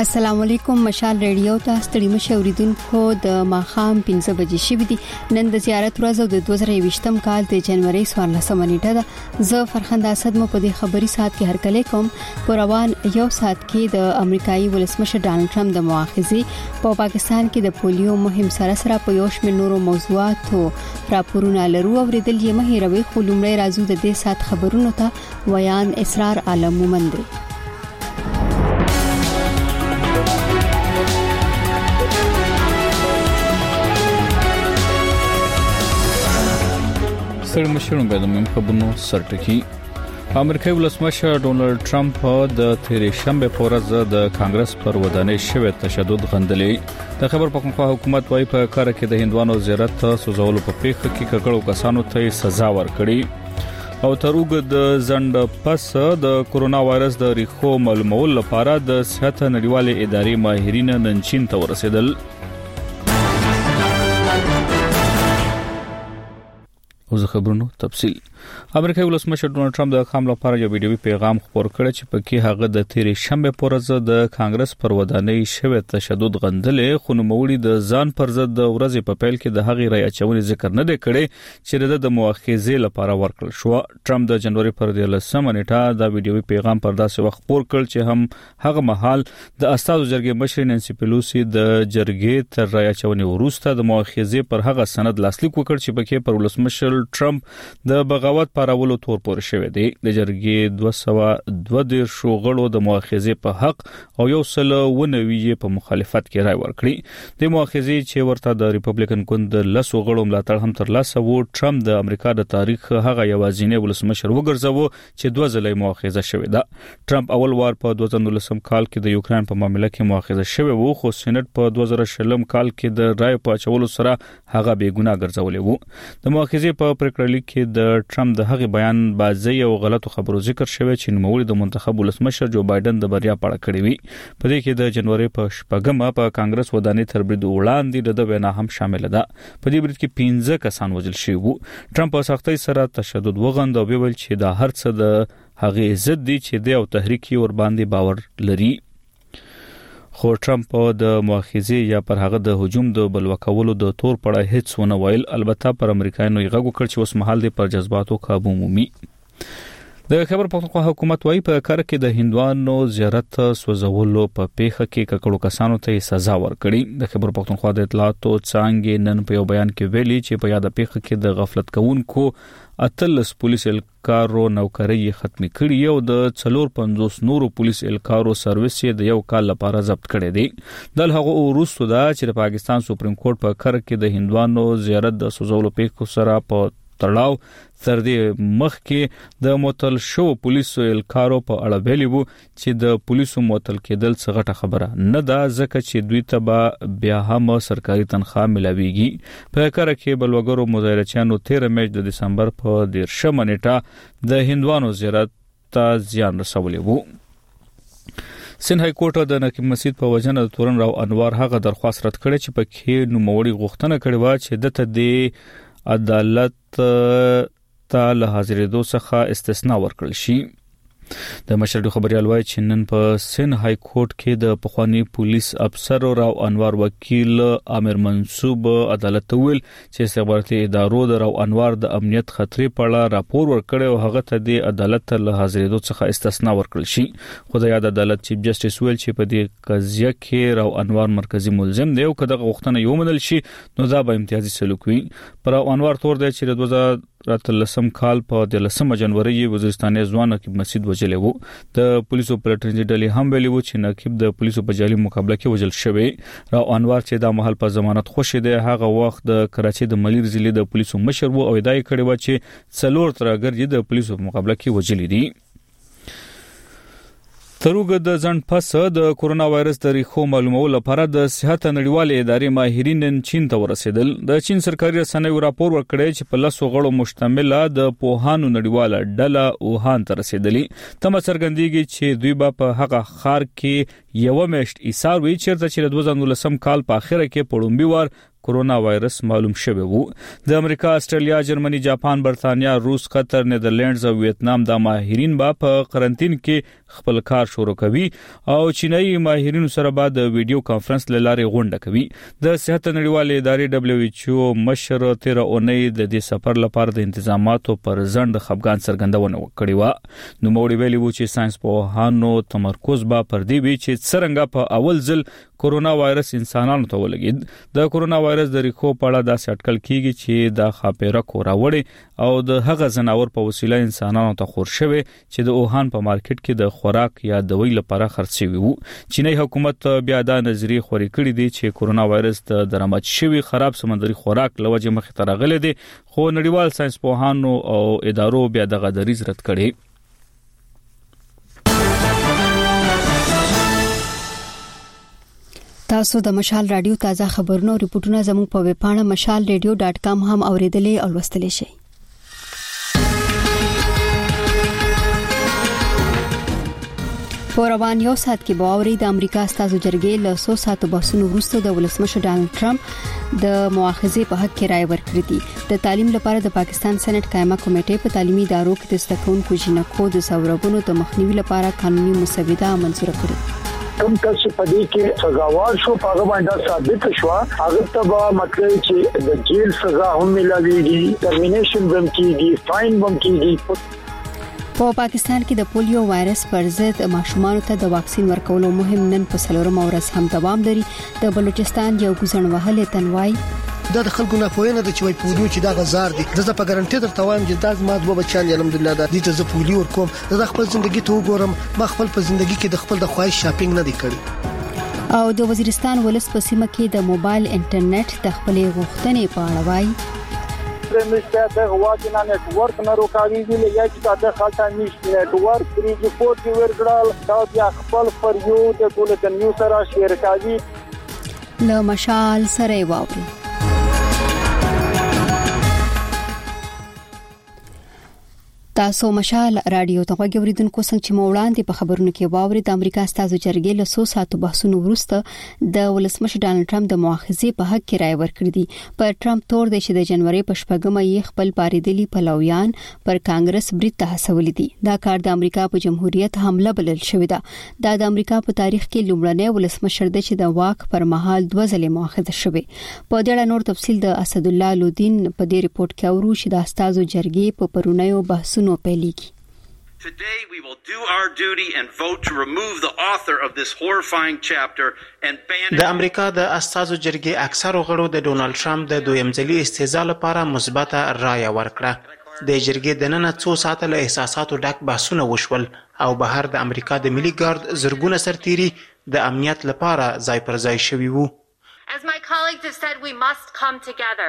السلام علیکم مشال ریډیو ته ستړي مشوریدونکو د ماخام 5 بجې شوې دي. نن د زیارت ورځ او د 2020م کال د جنوري 14 نیټه ده. زه فرخنده اسد مو په دې خبري سات کې هرکلی کوم. په روان یو سات کې د امریکایي ولسمشر ډانلډ ټرمپ د مؤاخذې په پاکستان کې د پولیو مهم سره په یو شمېر نورو موضوعاتو راپورونه لرو اوریدل یې مهیروي خو لومړی راځو د دې سات خبرونو ته. ویان اسرار عالم مومند. ستړي مشرونو د مهم خبرونو سرټکی. امریکایي ولسمشر ډونالډ ټرمپ د تیرې شنبه په ورځ د کانګرس پر ودانۍ شوی تشدد غندلې. د خبر پښتونخوا حکومت وايي په کار کې د هندوانو زیارت سوزولو په پیښه کې ککړو کسانو ته سزا ورکړي. او تر اوږد د ځند پس د کورونا وایرس د ریښو معلومول لپاره د صحت نړیوالې ادارې ماهرین نن چین ته ورسېدل. اوس خبرونو تفصیل. امریکایي ولسمشر ډونالډ ټرمپ د خام لپاره یو ویډیوي پیغام خپور کړ چې پکې هغه د تیرې شنبه پر ورځ د کانګرس پر ودانۍ شوی تشدد غندلې خو نوموړي د ځان پر ضد د ورځې په پیل کې د هغې رای اچونې ذکر نه دی کړی چې د مؤاخذې لپاره ورکړل شو. ټرمپ د جنوري پر 13 نیټه دا ویډیوي پیغام پر داسې وخت خپور کړ چې هم هغه مهال د استازو جرګې مشر نانسي پیلوسی د جرګې تر رای اچونې وروسته د مؤاخذې پر هغه سند لاسلیک وکړ چې پکې پر ولسمشر ټرمپ د بغاوت پارولو تور پور شوی دی. د جرګې 222 غړو د مؤاخذې په حق او 190 په مخالفت کې رائے ورکړي. د مؤاخذې چې ورته د ریپبلیکن ګوند 10 غړو ملاتړ هم ترلاسه وو. ټرمپ د امریکا د تاریخ هغه یوازینی ولسمشر وګرځاوه چې 2 ځله مؤاخذه شوی ده. ټرمپ اول وار په 2019 کال کې د یوکرين په معاملې کې مؤاخذه شوی وو خو سېنات په 2020 کال کې د رائے په اچولو سره هغه بې ګناه ګرځولې وو. د مؤاخذې په پریکړه لیک کې د ټرمپ د هغه بیان بازي او غلطو خبرو ذکر شوی چې نوموړي د منتخب ولسمشر جو بایدن د بریا په اړه کړی وی. په دې کې د جنوري په 8مه په کانګرس ودانۍ تر برید وړاندې د وینا هم شامل ده. په دې برید کې 15 کسان وژل شوي وو. ټرمپ په سختۍ سره تشدد وغند او ویل چې دا هر څه د هغه ضد دي چې د او تحریکي ور باندې باور لري. خو ټرمپ د مؤاخذې یا پر هغه د هجوم د بلوکولو د تور پړه هیڅ ونه ویل. البته پر امریکایانو یې غږ وکړ چې اوس مهال د پر جذباتو قابو مومي. د خبر پښتونخوا حکومت وايي په کار کې د هندوانو زیارت سوزولو په پیښه کې ککړو کسانو ته سزا ورکړي. د خبر پښتونخوا د اطلاعاتو څانګې نن په یو بیان کې ویلي چې په یاد پیښه کې د غفلت کوونکو 18 پولیس الکارو نوکری ختمي کړي او د 450 نورو پولیس الکارو سرویس د یو کال لپاره ضبط کړي دي. د هغه وروسته دا چې د پاکستان سپریم کورټ په کار کې د هندوانو زیارت د سوزولو پیښو سره په تړاو تر دې مخکې د معطل شو پولیسو الکارو په اړه ویلي وو چې د پولیسو معطل کېدل څه غټه خبره نه ده ځکه چې دوی ته به بیا هم سرکاري تنخواه ملاويږي. په کار کې بلوګرو مظاهرچیانو 13 میاشت د دسمبر په 13 نیټه د هندوانو زیارت ته زیان رسولی وو. سن های کورټ د نقیب مسجد په وجنه د تورن راو انوار هغه درخواست رد کړي چې په کې نوموړي غوښتنه کړې و چې دته د عدالت ته له حاضرېدو څخه استثناء ورکړل شي. د مشر خبريال وايي چې نن په سن های کورټ کې د پخوانی پولیس افسر راو انوار وکیل عامر منصوب عدالت ته ویل چې استخباراتي ادارو د راو انوار د امنیت خطرې په اړه راپور ورکړی او هغه ته د عدالت ته له حاضرېدو څخه استثناء ورکړل شي. خو د یاد عدالت چیف جسټس ویل چې په دې قضیه کې راو انوار مرکزی ملزم دی او کله غوښتنه یو منل شي نو دا به امتیازي سلوک وي. پر انوار تور دی چې د 2013 کال په 13 جنوري وزیرستان ځوان نقیب مسجد وجلې وو. د پولیسو پلټنځي ډلې هم ویلي وو چې نقیب د پولیسو په جالي مقابله کې وجل شوی. راو انوار چې د محل په ضمانت خوشی دی هغه وخت د کراچي د ملیر ضلع د پولیسو مشر وو او ادعا کړې و چې 4 ترګر د پولیسو په مقابله کې وجلې دي. تروګه د ځند پس د کورونا وایرس د ریښو معلومولو لپاره د صحت نړیوالې ادارې ماهرین نن چین ته ورسېدل. د چین سرکاري رسنیو راپور ورکړی چې په 10 غړو مشتمله د پوهانو نړیواله ډله ووهان ته رسېدلې. تمه څرګندېږي چې دوی به په هغه ښار کې یو میاشت ایثار وی چیرته چې 2019 کال په اخره کې پړومبي وار کورونا وایرس معلوم شوی وو. د امریکا، استرالیا، جرمنی، جاپان، برتانیا، روس، قطر، نیدرلینډز او ویتنام د ماهرین په قرنټین کې خپل کار شروع کوي او چینایي ماهرینو سره به د ویډیو کانفرنس لارې غونډه کوي. د صحت نړیوالې ادارې WHO مشر 13 اونۍ د دې سفر لپاره د انتظاماتو پر ځند خفګان څرګندونه وکړې و. نو موږ ویلي وو چې ساينس پوهانو تمرکز به پر دې وی چې څنګه په اول ځل کورونا وایرس انسانانو ته ولګید. د کورونا وایرس د ریښو په اړه داسې اټکل کیږي چې د خاپیره کوراوړي او د هغه ځناور په وسیله انسانانو ته خور شوی چې د اوهان په مارکیټ کې د خوراک یا دوی لپاره خرڅ شوی وو. چینی حکومت بیا دا نظریه خوري کړې دي چې کورونا وایرس د درآمد شوی خراب سمندري خوراک لوجه مخ ته راغلی دي، خو نړیوال ساينس پوهانو او ادارو بیا دغه دریځ رد کړي. تاسو د مشال رادیو تازه خبرونه او ریپورتونه زموږ په ویب پاڼه mashalradio.com هم اوریدلې او لوستلې شئ. په روان یو ساعت کې باوري د امریکا استازو جرګې له 100 ساعتو بحثونو وروسته د ولسمشر ډانلډ ټرمپ د مؤاخذې په حق کې رائے ورکړې دي. د تعلیم لپاره د پاکستان سېنات قائمه کمیټې په تعلیمي ادارو کې د زده کوونکو جنکو د ثورغونو د مخنیوي لپاره قانوني مسوده منظور کړې. کوم کس په دې کې سزاوار شو هغه باندې ثابت شو هغه ته مطلب چې د جیل سزا هم ملایږي، ټرمینیشن هم کیږي، فاین هم کیږي. په پاکستان کې د پولیو وایرس پر ضد ماشومانو ته د واکسین ورکولو مهم نن په 4 ورځ هم دوام لري. د بلوچستان یو ګزنوهله تنوای دا د خلکو نه پوهنه د چوي پولیو چې دا غزار دي. زه په ګارانټي درته وایم چې دا زما دوه بچیان الحمدلله دا دي ته زه پولیو ورکوم. زه خپل ژوندۍ ته وګورم، ما خپل په ژوندۍ کې د خپل د خواهش شاپینګ نه دی کړی. او د وزیرستان ولس په سیمه کې د موبایل انټرنیټ د خپلې غوښتنې په اړه وایي نشته د واټنا نتورک نه روکاویږي یا چې دا خلک نشته نتورک پرې ریپورت ورکړل دا بیا خپل پر یو د بولټن نیوز سره شیر کوي. له مشال سره واوري تاسو مشال رادیو ته غوړیدونکو څنګه چې موړاندې په خبرونو کې واوري د امریکا استازو جرګې له 100 ساعتو بحثونو وروسته د ولسمشر ډانلډ ټرمپ د مؤاخذې په حق کې رائے ورکړې دي. پر ټرمپ تور دی چې د جنوري په 8مه یې خپل پاریدلي پلویان پر کانګرس برید ته هڅولې دي. دا کار د امریکا په جمهوریت حمله بلل شوی دی. دا د امریکا په تاریخ کې لومړنی ولسمشر دی چې د واک پر مهال 2 ځله مؤاخذه شوی. په دې اړه نور تفصیل د اسد الله لودین په دې ریپورت کې اورو چې د استازو جرګې په پرونیو بحثونو Today we will do our duty and vote to remove the author of this horrifying chapter and ban it. د امریکا د استازو جرګې اکثر غړو د ډونالد ټرمپ د دویم ځلي استهزاء لپاره مثبت رائے ورکړه. د جرګې د نن 2 ساعته له احساساتو ډک بحثونه وشول او بهر د امریکا د ملي ګارد زرګونه سرتيري د امنیت لپاره ځای پر ځای شوي وو. As my colleagues have said, we must come together.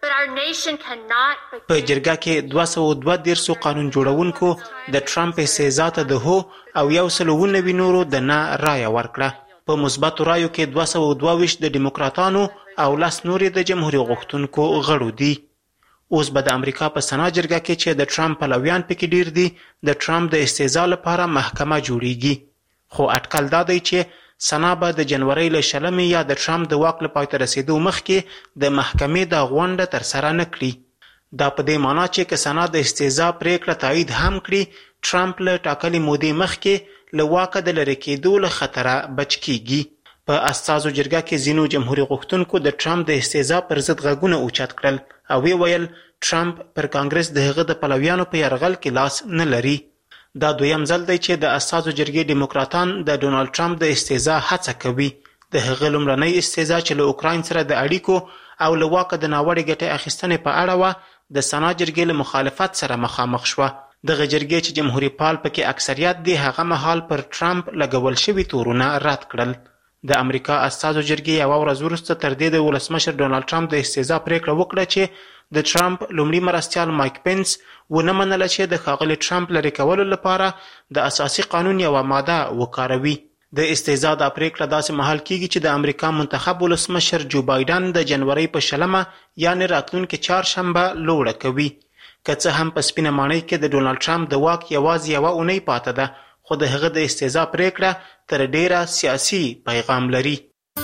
په جرګه کې 232 قانون جوړونکو د ټرمپ استهزاء ته د هو او 190 نورو د نه رائے ورکړه. په مثبت رائے کې 222 د دیموکراتانو او 10 نور د جمهوریت غوښتونکو غړو دي. اوس به د امریکا په سنا جرګه کې چې د ټرمپ پلویان پکې ډیر دي د ټرمپ د استهزاء لپاره محکمه جوړیږي. خو اټکل دا دی چې سنا به د جنوري له 20 یا د ټرمپ د واک لپاره تر رسیدو مخکې د محکمې د غونډه تر سره نه کړي. دا په دې معنی چې که سنا د استهزاء پریکړه تایید هم کړي، ټرمپ له ټاکلي مودې مخکې له واکه د لری کېدو له خطره بچ کیږي. په استازو جرګه کې ځینو جمهوریت غوښتونکو د ټرمپ د استهزاء پر ضد غږونه اوچت کړل او ویل ټرمپ پر کانګرس د هغه د پلویانو په یرغل کې لاس نه لري. دا دویم ځل دی چې د استازو جرګې دیموکراتان د ډونالد ټرمپ د استهزاء هڅه کوي. د هغه لومړنۍ استهزاء چې له اوکراین سره د اړیکو او له واکه د ناوړې ګټې اخیستنې په اړه و د سنا جرګې له مخالفت سره مخامخ شوه. دغه جرګې چې جمهوریت پال پکې اکثریت دی هغه مهال پر ټرمپ لګول شوي تورونه رد کړل. د امریکا استازو جرګې یو ورځ وروسته تر دې د ولسمشر ډونالد ټرمپ د استهزاء پریکړه وکړه چې د ټرمپ لومړي مرستیال مایک پنس ونه منله چې د ښاغلي ټرمپ لرې کولو لپاره د اساسي قانون یوه ماده وکاروي. د استهزاء دا پریکړه داسې مهال کیږي چې د امریکا منتخب ولسمشر جو بایدن د جنوري په 20 یعنې راتلونکي چهارشنبه لوړه کوي. که څه هم په سپینه ماڼۍ کې د ډونالد ټرمپ د واک یوازې یوه اونۍ پاته ده، خو خو د هغه د استهزاء پریکړه تر ډیره سیاسي پیغام لري.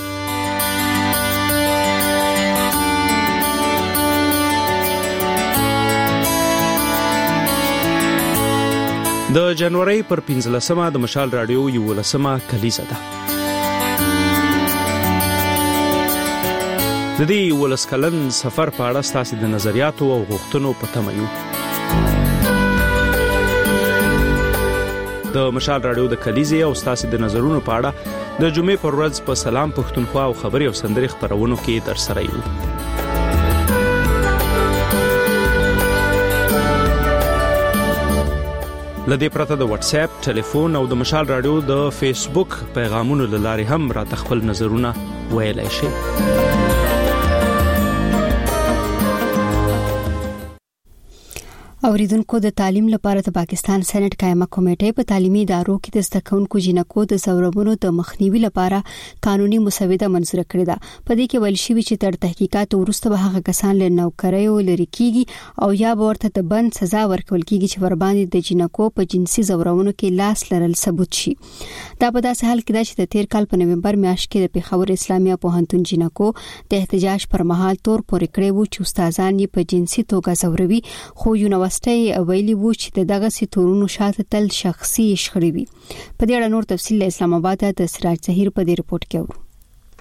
د جنوري پر 15مه د مشال رادیو 11مه کلیزه ده. د دې 11 کلن سفر په اړه ستاسو د نظریاتو او غوښتنو په تمه یو. د مشال رادیو د کلیزه او ستاسو د نظرونو په اړه د جمعې پر ورځ په سلام پښتونخوا او خبري او سندري خبرونو کې در سره یو. لدې پرته د واتس اپ، ټلیفون او د مشال رادیو د فیسبوک پیغامونو لاره هم را تخپل نظرونه ویلای شي. اوریدونکو د تعلیم لپاره د پاکستان سېنات قائمه کمیټه په تعلیمي ادارو کې د زده کوونکو جنکو د ځورونو د مخنیوي لپاره قانوني مسوده منظور کړې ده. په دې کې ویل شوی چې تر تحقیقات وروسته به هغه کسان له نوکریو لري کیږي او یا به ورته د بند سزا ورکول کیږي چې ور باندې د جنکو په جنسي ځورونو کې لاس لرل ثبوت شي. دا په داسې حال کې ده چې د تیر کال په نومبر میاشت کې د پیښور اسلامي پوهنتون جنکو د احتجاج پر مهال تور پورې کړی وو چې استادان یې په جنسي توګه ځوروي، خو یونیورسيټي ویلي وو چې دغه سیتورونو شاته تل شخصي شخړې وي. په دې اړه نور تفصیل اسلام آباد د سراج ظهیر په دې رپورت کې اورو.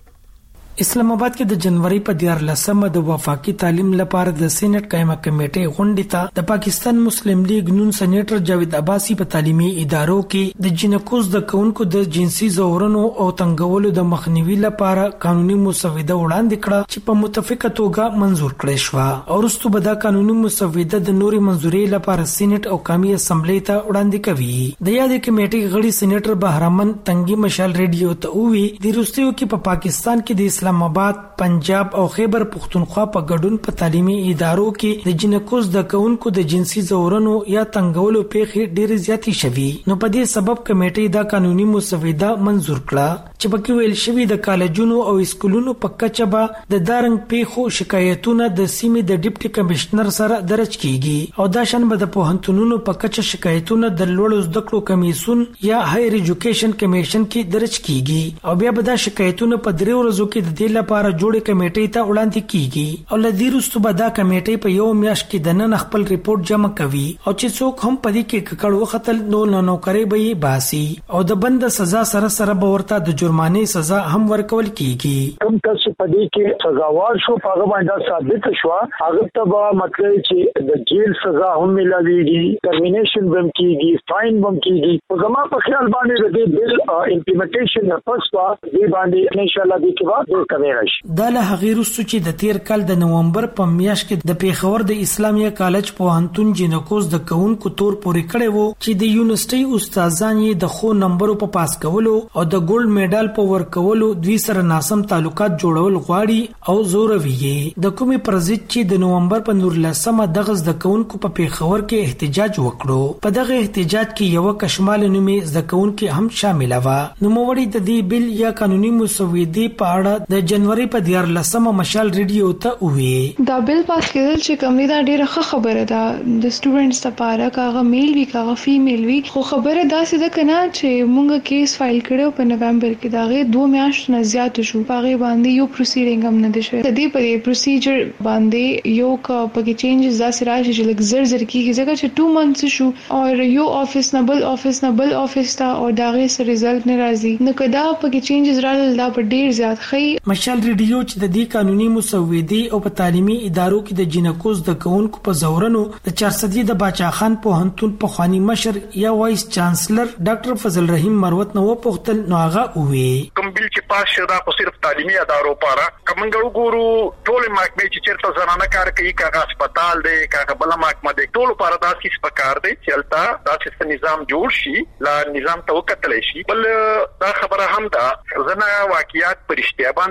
اسلام آباد کې د جنوري په 14مه د وفاقي تعلیم لپاره د سېنات قائمه کمیټې غونډې ته د پاکستان مسلم لیگ نون سېنیټر جاوید عباسي په تعلیمي ادارو کې د جنکو د کونکو د جنسي ځورونو او تنګولو د مخنیوي لپاره قانوني مسوده وړاندې کړه چې په متفقه توګه منزور کړې شو او وروسته به دا قانوني مسوده د نوري منزوري لپاره سېنات او قومي اسمبلی ته وړاندې کوي. د یادې کمیټې غړي سېنیټر بهرمن تنګي مشال ریډیو ته وی د روسیو کې په پاکستان کې د اسلام آباد، پنجاب او خیبر پختونخوا په ګډون په تعلیمي ادارو کې د جنکو د کونکو د جنسي ځورونو یا تنګولو پیښې ډېرې زیاتې شوي. نو په دې سبب کمیټې دا قانوني مسوده منزور کړه چې پکې ویل شوی د کالجونو او اسکولونو په کچه به د دارنګ پیښو شکایتونه د سیمې د ډیپټي کمشنر سره درج کیږي او دا شان به د پوهنتونونو په کچه شکایتونه د لوړو زده کړو کمیسون یا هایر ایجوکیشن کمیشن کې درج کیږي او بیا به دا شکایتونه په 3 ورځو کې د دې لپاره جوړې کمیټې ته وړاندې کیږي او لدی وروسته به دا کمیټې په یو میاشت کې د نن خپل ریپورت جمع کوي او چې څوک هم په دې کې ککړ وختل نو کوي به باسي او د بند سزا سره به ورته د جرمانې سزا هم ورکول کیږي. کوم کس په دې کې سزاوار شو هغه باندې ثابت شو هغه ته به مطلب چې د جیل سزا هم ملويږي، ترمینیشن هم کیږي، فاین هم کیږي. په زما په خیال باندې د بل امپلیمنټیشن نه پس دې باندې ان شاء الله دې کې به کوي راشي. دا له هغه وروسته چې د تیر کال د نومبر په میاشت کې د پیښور د اسلامي کالج پوهنتون جنکوز د کونکو تور پورې کړي وو چې د یونیورسيټي استادان یې د خو نمبرو په پاس کولو او د ګولډ میډال په ورکولو دوی سره ناسم تعلقات جوړول غواړي او زوروي. د کومې پرځید چې د نومبر په 19مه دغه د کونکو په پیښور کې احتجاج وکړو. په دغه احتجاج کې یو کشمال نومې د کونکو هم شامل و. نو موړي د دې بل یا قانوني مسودې په اړه د جنوري په 14مه مشال ریډیو ته وې. دا بل پاس کېدل چې کوم دا ډیره ښه خبره ده د سټوډنټس لپاره، کاغه میل وی کاغه فیمیل وی. خو خبره دا څه ده کنه چې مونږ کیس فایل کړو په نومبر کې، داغه 2 میاشتې نه زیات شو. هغه باندې یو پروسیډینګ هم نه دی شوی. د دې په پروسیجر باندې یو کا پکې چینجز داسې راشي چې لږ زر کیږي ځکه چې 2 منث شو او یو افیس نه بل افیس ته او داغه سره رزلټ نه راځي. نو کدا پکې چینجز راغلل دا په ډیر زیات خې. مشال ریډیو چې د دې قانوني مسودې او په تعلیمي ادارو کې د جنکوز د کونکو په زورنو د 400 د باچا خان پوهنتون په خواني مشر یا وایس چانسلر ډاکټر فضل رحیم مروت نو پوښتل نو هغه وې کوم بل چې پاس شو دا خو صرف تعلیمي ادارو لپاره کومنګ وګورو ټول محکمې چې چیرته زنانه کار کوي کاغه هسپتال دی کاغه بل محکمه دی ټول لپاره دا کیس پکار دی چې التا دا چې نظام جوړ شي لا نظام ته وکتل شي. بل دا خبره هم ده زنه واقعیات پرشتیا باندې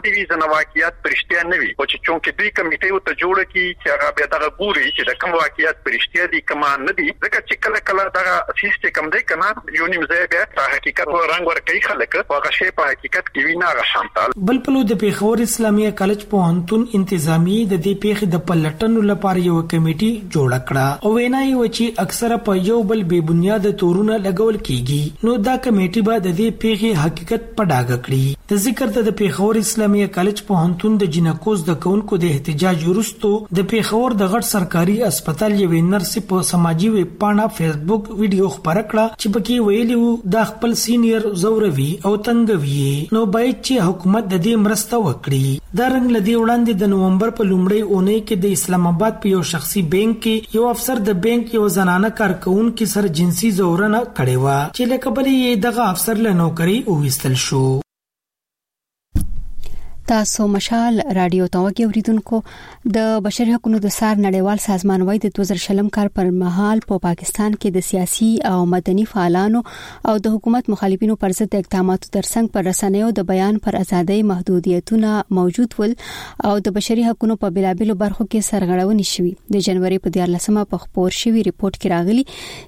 غلطي وي ځنه واقعیت پرشتیا نه وي او چې چونکې دوی کمیټې ته جوړه کی چې هغه به دغه ګوري چې د کوم واقعیت پرشتیا دي کوم نه دي ځکه چې کله دغه سیستم دی کنه یو نیم ځای به حقیقت او رنگ ورکړي خلک او هغه شی په حقیقت کې وینا غشانتال بل په د پیښور اسلامي کالج پوهنتون انتظامی د دې پیښې د پلټنو لپاره یو کمیټي جوړ کړه او وینای و چې اکثره په یو بل بے بنیاد تورونه لګول کیږي نو دا کمیټي به د دې پیښې حقیقت په ډاګه کړي د ذکر د پیښور اسلامي کالج پوهنتون د جنکوز د کونکو د احتجاج وروسته د پیښور د غټ سرکاري هسپتال یو نرس په سماجی ویب پاڼه فیسبوک ویډیو خبره کړه چې پکې ویلي وو د خپل سینیئر زوروي او تنګوي نو باید چې حکومت د دې مرسته وکړي دا رنګ لدی وړاندې د نومبر په لومړۍ اونۍ کې د اسلام آباد په یو شخصي بانک کې یو افسر د بانک یو زنانه کارکونکو سره جنسي زورنه کړې و چې لکبلې دغه افسر له نوکری اوویستل شو تاسو مشال رادیو توګه اوریدونکو د بشري حقوقو د سار نړیوال سازمان وايي د 2000 کال پر مهال په پاکستان کې د سیاسي او مدني فعالانو او د حکومت مخالفینو پر ضد اقداماتو ترڅنګ پر رسنیو د بیان پر ازادۍ محدودیتونه موجود ول او د بشري حقوقو په بلابلو برخو کې سرغړونې شوې د جنوري په 14مه په خبر شوی ریپورت کې راغلي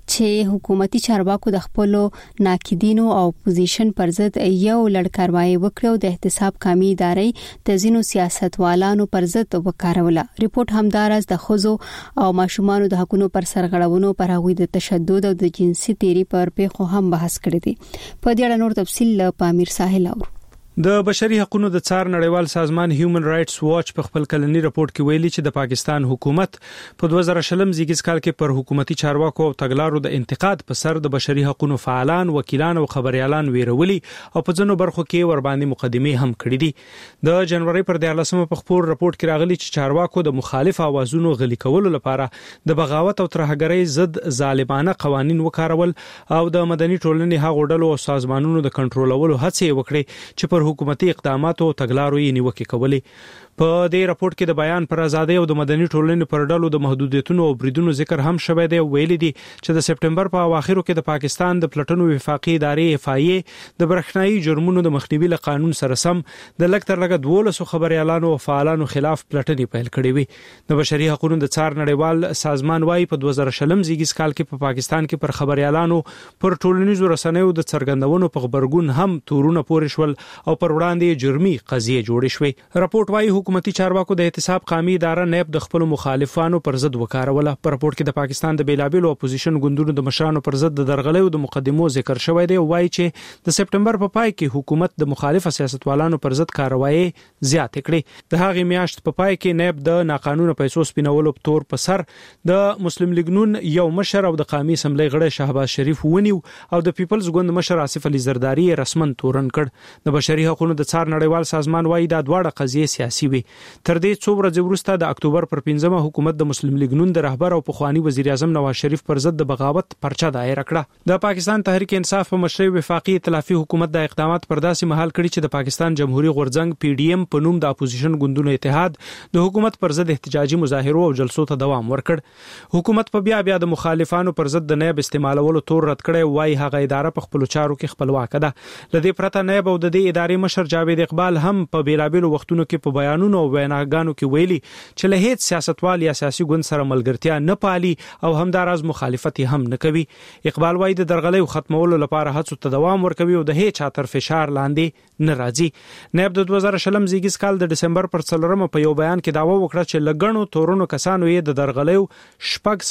چې حکومتي چارواکو د خپل ناقدینو او اپوزیشن پر ضد یو لړ کاروایی وکړو د احتساب کمی ادارې د زینو سیاستوالانو پر ضد وکاروله ریپورت همدارس د خزو او ماشومان د حقوقو پر سرغړونو پر هغوی د تشدد او د جنسي تیری پر پیښو هم بحث کړی دی په دې اړه نور تفصیل په امیر ساحل اور د بشري حقوقو د څار نړیوال سازمان هیومن رائټس واچ په خپل کلنی راپورټ کې ویلي چې د پاکستان حکومت په 2020 زیږیز کال کې پر حکومتي چارواکو او تګلارو د انتقاد په سر د بشري حقوقو فعالان، وکیلان او خبريالان ویرولي او په ځینو برخو کې ور باندې مقدمه هم کړې دي د جنوري پر 14مه په خبر راپورټ کې راغلي چې چارواکو د مخالف اوازونو غلي کولو لپاره د بغاوت او ترهګرۍ ضد ظالمانه قوانين وکارول او د مدني ټولنې هغو ډلو او سازمانونو د کنټرولولو هڅې وکړي چې پر حکومتي اقداماتو او تګلارو یې نیوکه کولې په دې راپورټ کې د بیان پر ازادۍ او د مدني ټولنې پر ډلو د محدودیتونو او بریدونو ذکر هم شوی دی ویلي دي چې د سپټمبر په اواخرو کې د پاکستان د پلټنو وفاقي ادارې FIA د برېښنايي جرمونو د مخنیوي له قانون سره سم د لکتر لګ 12 خبريالانو او فعالانو خلاف پلټنې پیل کړې وي د بشري حقوقو د څار نړیوال سازمان وايي په 2020 زیږیز کال کې په پاکستان کې پر خبريالانو پر ټولنیزو رسنیو د څرګندونو په خبرګون هم تورونه پورې شول او پر وړاندې جرمي قضیه جوړې شوې راپورټ وايي حکومتي چارواکو د احتساب قومي اداره نیب د خپل مخالفانو پر ضد وکاروله په راپورټ کې د پاکستان د بیلابلو اپوزیشن ګوندونو د مشرانو پر ضد د درغلیو د مقدمو ذکر شوی دی وايي چې د سپټمبر په پای کې حکومت د مخالف سیاستوالانو پر ضد کاروایی زیات کړې د هغې میاشت په پای کې نیب د ناقانونه پیسو سپینولو په تور په سر د مسلم لیگ نون یو مشر او د قومي اسمبلی غړی شهباز شریف ونیو او د پیپلز ګوند مشر آصف علي زرداری رسمن تورن کړ د بشري حقوقو د څار نړیوال سازمان وايي دا دواړه قضیې سیاسي وي تر دې څو ورځې وروسته د اکتوبر پر 15مه حکومت د مسلم لیگ نون د رهبر او پخوانی وزیر اعظم نواز شریف پر ضد د بغاوت پرچه دایر کړه د پاکستان تحریک انصاف په مشرۍ وفاقي ائتلافي حکومت د اقدامات پر داسې مهال کړي چې د پاکستان جمهوریت غورځنګ PDM په نوم د اپوزیشن ګوندونو اتحاد د حکومت پر ضد احتجاجي مظاهرو او جلسو ته دوام ورکړ حکومت په بیا د مخالفانو پر ضد د نیب استعمالولو تور رد کړي وای هغه اداره په خپل چارو کې خپلواک ده لدې پرته نیب او د دې ادارې مشر جاوید اقبال هم په بیلابلو وختونو کې په بیانونو او ویناګانو کې ویلي چې له هیڅ سیاستوال یا سیاسي ګوند سره ملګرتیا نه پالي او همداراز مخالفت هم نه کوي اقبال وايي د درغلۍ ختمولو لپاره هڅو ته دوام ورکوي او د هیڅ چا تر فشار لاندې نه راځي نیب د 2020 زیږیز کال د ډسمبر پر 4مه په یو بیان کې داوا وکړه چې لګڼو تورونو کسانو یې د درغلۍ شپږ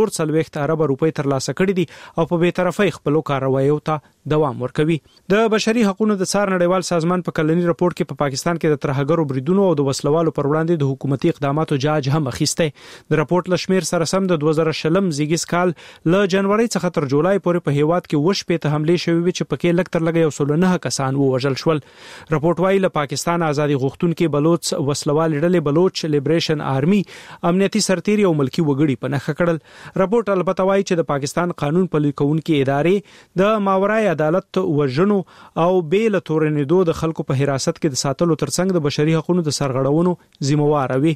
140 ارب روپۍ ترلاسه کړي دي او په بې طرفۍ خپل کاروایو ته دوام ورکوي د بشري حقوقو د څار نړیوال سازمان په کلنی راپورټ کې په پاکستان کې د ترهګرو بریدونو او د وسلوالو پر وړاندې د حکومتي اقداماتو جاج هم اخیسته د راپورټ لشمیر سره سم د 2020 زیږیز کال له جنوري څخه تر جولای پورې په هیواد کې وشپې ته حمله شوې چې پکې لکتر لګي او 19 کسان ووژل شول راپورټ وايي له پاکستان ازادي غوښتونکو بلوچ وسلوال ډلې بلوچ لیبریشن آرمي امنیتي سرتیري او ملکی وګړي په نخښه کړل راپورټ البته وايي چې د پاکستان قانون پلي کوونکې ادارې د ماورای عدالت وژنو او بیل تورنیدو د خلکو په حراست کې د ساتلو ترڅنګ د بشري حقوقو د سرغړونو ذمہوار وي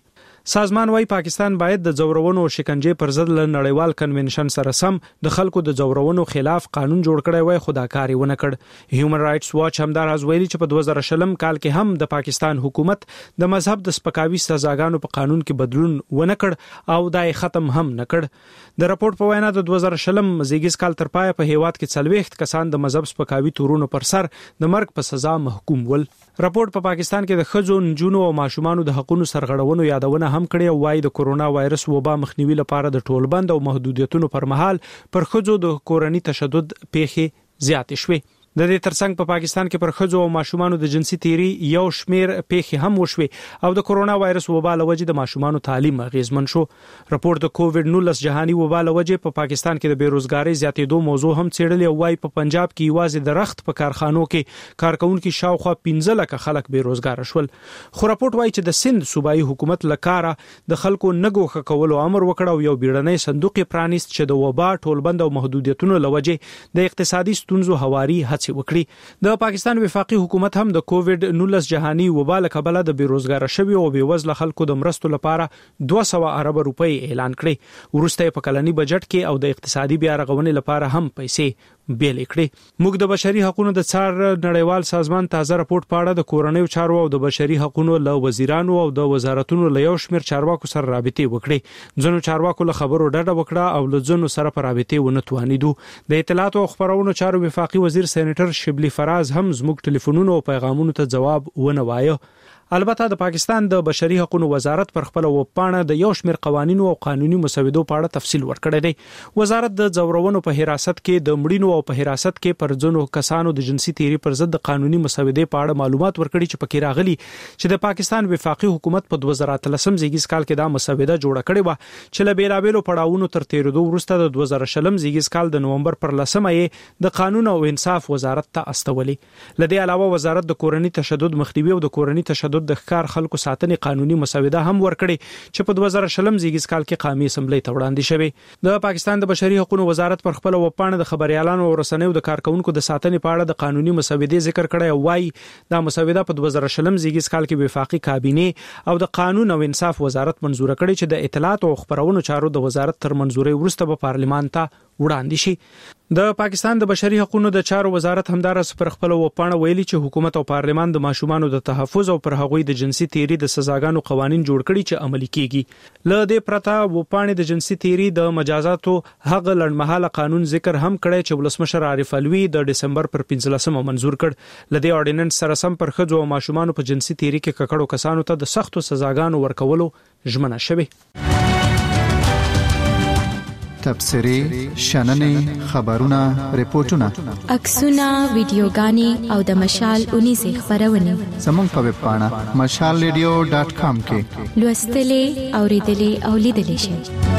سازمان وايي پاکستان باید د زورونو او شکنجې پر ضد له نړیوال کنونشن سره سم د خلکو د زورونو خلاف قانون جوړ کړی وای خو دا کار ونه کړ. هیومن رائټس واچ همداراز ویلي چې په 2020 کال کې هم د پاکستان حکومت د مذهب د سپکاوي سزاګانو په قانون کې بدلون ونه کړ او دا ختم هم نه کړ. د راپور په وینا د 2020 زیږیز کال تر پای په هیواد کې 40 کسان د مذهب سپکاوي تورونو پر سر د مرګ په سزا محکوم ول. راپور په پاکستان کې د ښځو، نجونو او ماشومانو د حقوقو سرغړونو یادونه هم کړې او وايي د کورونا وایرس وبا مخنیوي لپاره د ټولبند او محدودیتونو پر مهال پر ښځو د کورنۍ تشدد پیښې زیاتې شوې. د دې ترڅنګ په پاکستان کې پر ښځو او ماشومانو د جنسي تیری یو شمیر پیښې هم وشوي او د کورونا وایرس وبا لوجې د ماشومانو تعلیم اغیزمن شو. راپور د کووډ 19 جهاني وبا لوجې په پاکستان کې د بیروزګاری زیاتېدو موضوع هم څېړلې او وايي په پنجاب کې یوازې د رخت په کارخانو کې کارکونکو شاوخوا 15 لک خلک بیروزګار شول. خو راپور وايي چې د سند صوبایي حکومت لکاره د خلکو نګوخه کولو امر وکړ او یو بیړنۍ صندوق پرانیست چې د وبا ټولبند او محدودیتونو لوجې د اقتصادي ستونزو هواري وکړي. د پاکستان وفاقي حکومت هم د کووډ 19 جهاني وبا له کبله د بیروزګار شوی او بیوزله خلکو د مرستو لپاره 200 ارب روپۍ اعلان کړي. ورسته په کلنی بجټ کې او د اقتصادي بیا رغونې لپاره هم پیسې بیل کړي. موږ د بشري حقوقو د څار نړیوال سازمان تازه راپورټ پاړه د کورنۍ چارو او د بشري حقوقو له وزیرانو او د وزارتونو له یو شمېر چارواکو سره رابطې وکړي. ځینو چارواکو له خبرو ډډه وکړه او له ځینو سره پر رابطې ونه توانیدو. د اطلاعات او خبرونو چارو وفاقي وزیر سېنیټر شبلی فراز هم زموږ ټلیفونونو او پیغامونو ته جواب ونه وایو. البته د پاکستان د بشري حقوقو وزارت پر خپل وبپاڼه د یو شمېر قوانینو او قانوني مسودو په اړه تفصیل ورکړی دی. وزارت د زورونو په حراست کې د مړینو او په حراست کې پر ځینو کسانو د جنسي تیری پر ضد د قانوني مسودې په اړه معلومات ورکړي چې پکې راغلي چې د پاکستان وفاقي حکومت په 2013 زیږیز کال کې دا مسوده جوړه کړې و چې له بیلابېلو پړاوونو تر تیریدو وروسته د 2020 زیږیز کال د نومبر پر 10 د قانون او انصاف وزارت ته استولي. لدې علاوه وزارت د کورنۍ تشدد مخنیوي او د کورنۍ تشدد د ښکار خلکو ساتنې قانوني مسوده هم ورکړي چې په 2020 زیږیز کال کې قومي اسمبلی ته وړاندې شوه. د پاکستان د بشري حقوقو وزارت پر خپل وبپاڼه د خبريالانو او رسنیو د کارکونکو د ساتنې په اړه د قانوني مسودې ذکر کړی او وايي دا مسوده په 2020 زیږیز کال کې وفاقي کابینه او د قانون او انصاف وزارت منزور کړي چې د اطلاعات او خبرونو چارو د وزارت تر منزوري وروسته په پارلمان ته وړاندې شي. د پاکستان د بشري حقوقو د چارو وزارت همدارس پر خپل وبپاڼه ویلي چې حکومت او پارلمان د ماشومانو د تحفظ او پر هغوی د جنسي تیری د سزاګانو قوانين جوړ کړي چې عملي کیږي. ل دې پرتا وبپاڼه د جنسي تیری د مجازاتو هغه لړمحاله قانون ذکر هم کړي چې ولسمشر عارف علوي د دسمبر پر 15 منزور کړ. ل دې اورډیننس سره سم پر خځو او ماشومانو په جنسي تیری کې ککړو کسانو ته د سختو سزاګانو ورکولو ژمنه شوه. تبصرې، شننې، خبرونه، ریپورتونه، عکسونه، ویډیوګانې او د مشال 19 خبرونه زموږ په ویب پاڼه mashalradio.com کې لوستلې، اوریدلې او لیدلې شئ.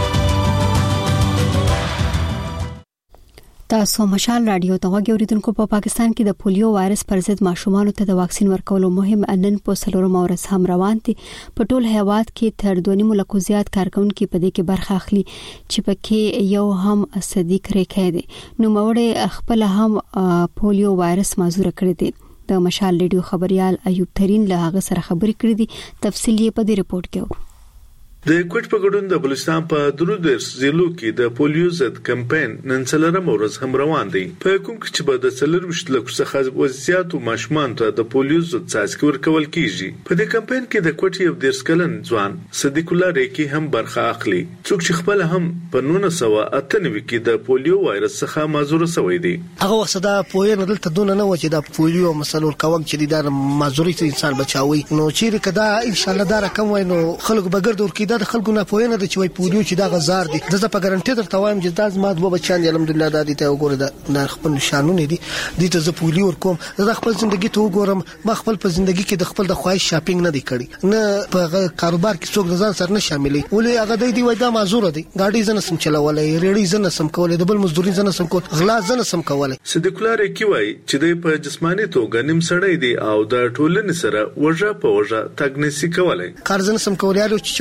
تاسو مشال رادیو ته وګورئ. په پاکستان کې د پولیو وایرس پر ضد ماشومانو ته د واکسین ورکولو مهم نن په سلورم ورځ هم روان دي. په ټول هیواد کې تر 2.5 لک زیات کارکونکو په دې کې برخه اخلي چې پکې یو هم صدیق ریکه دي. نو موړې خپل هم پولیو وایرس مازور کړی دي. د مشال رادیو خبريال ایوب ترين له هغه سره خبرې کړې دي. تفصیل یې په دې رپورت کې اورو. د کوټ په ګډون د بلوچستان په درودرس ضلع کې د پولیو ضد کمپاین نن څلورم ورځ هم روان دی. په کوم کې چې به د 4 لک څخه وزياتو ماشومان ته د پولیو ضد څاڅکي ورکول کیږي. په دې کمپاین کې د کوټ یو 10 کلن ځوان صدیق الله ریکی هم برخه اخلي. څوک چې خپل هم په 1998 کې د پولیو وایرس څخه مازور شوی دی. هغه وسدا پوهه نه دلته دون نه و چې د پولیو مسلور کوم چې د مازوري انسان بچاوي. نو چې کدا ان شاء الله دا رقم وای نو خلک بغیر دور کې د خلکو نه پوهه نه د چوي پولیو چې دا غزار دي. د په ګارانټي درته وایم چې دا زما دوه بچان دي الحمدلله دا دي ته وګوره د خپل نشانونه دي د ته ز پولیو ورکوم. د خپل ژوندۍ ته وګورم ما خپل په ژوندۍ کې د خپل د خواهش شاپینګ نه دی کړی نه په کاروبار کې څوک ځان سره نه شاملې ولې هغه دی وای دا معذور دي. گاډي زنه سم چلولای ریړي زنه سم کولای د بل مزدوري زنه سم کول غلا زنه سم کولای. صدیق الله ریکی وای چې د په جسمانی توګه نیم سړی دی او د ټولنې سره وژه په وژه تګ نسی کولای. کار زنه سم کولای چې ور سم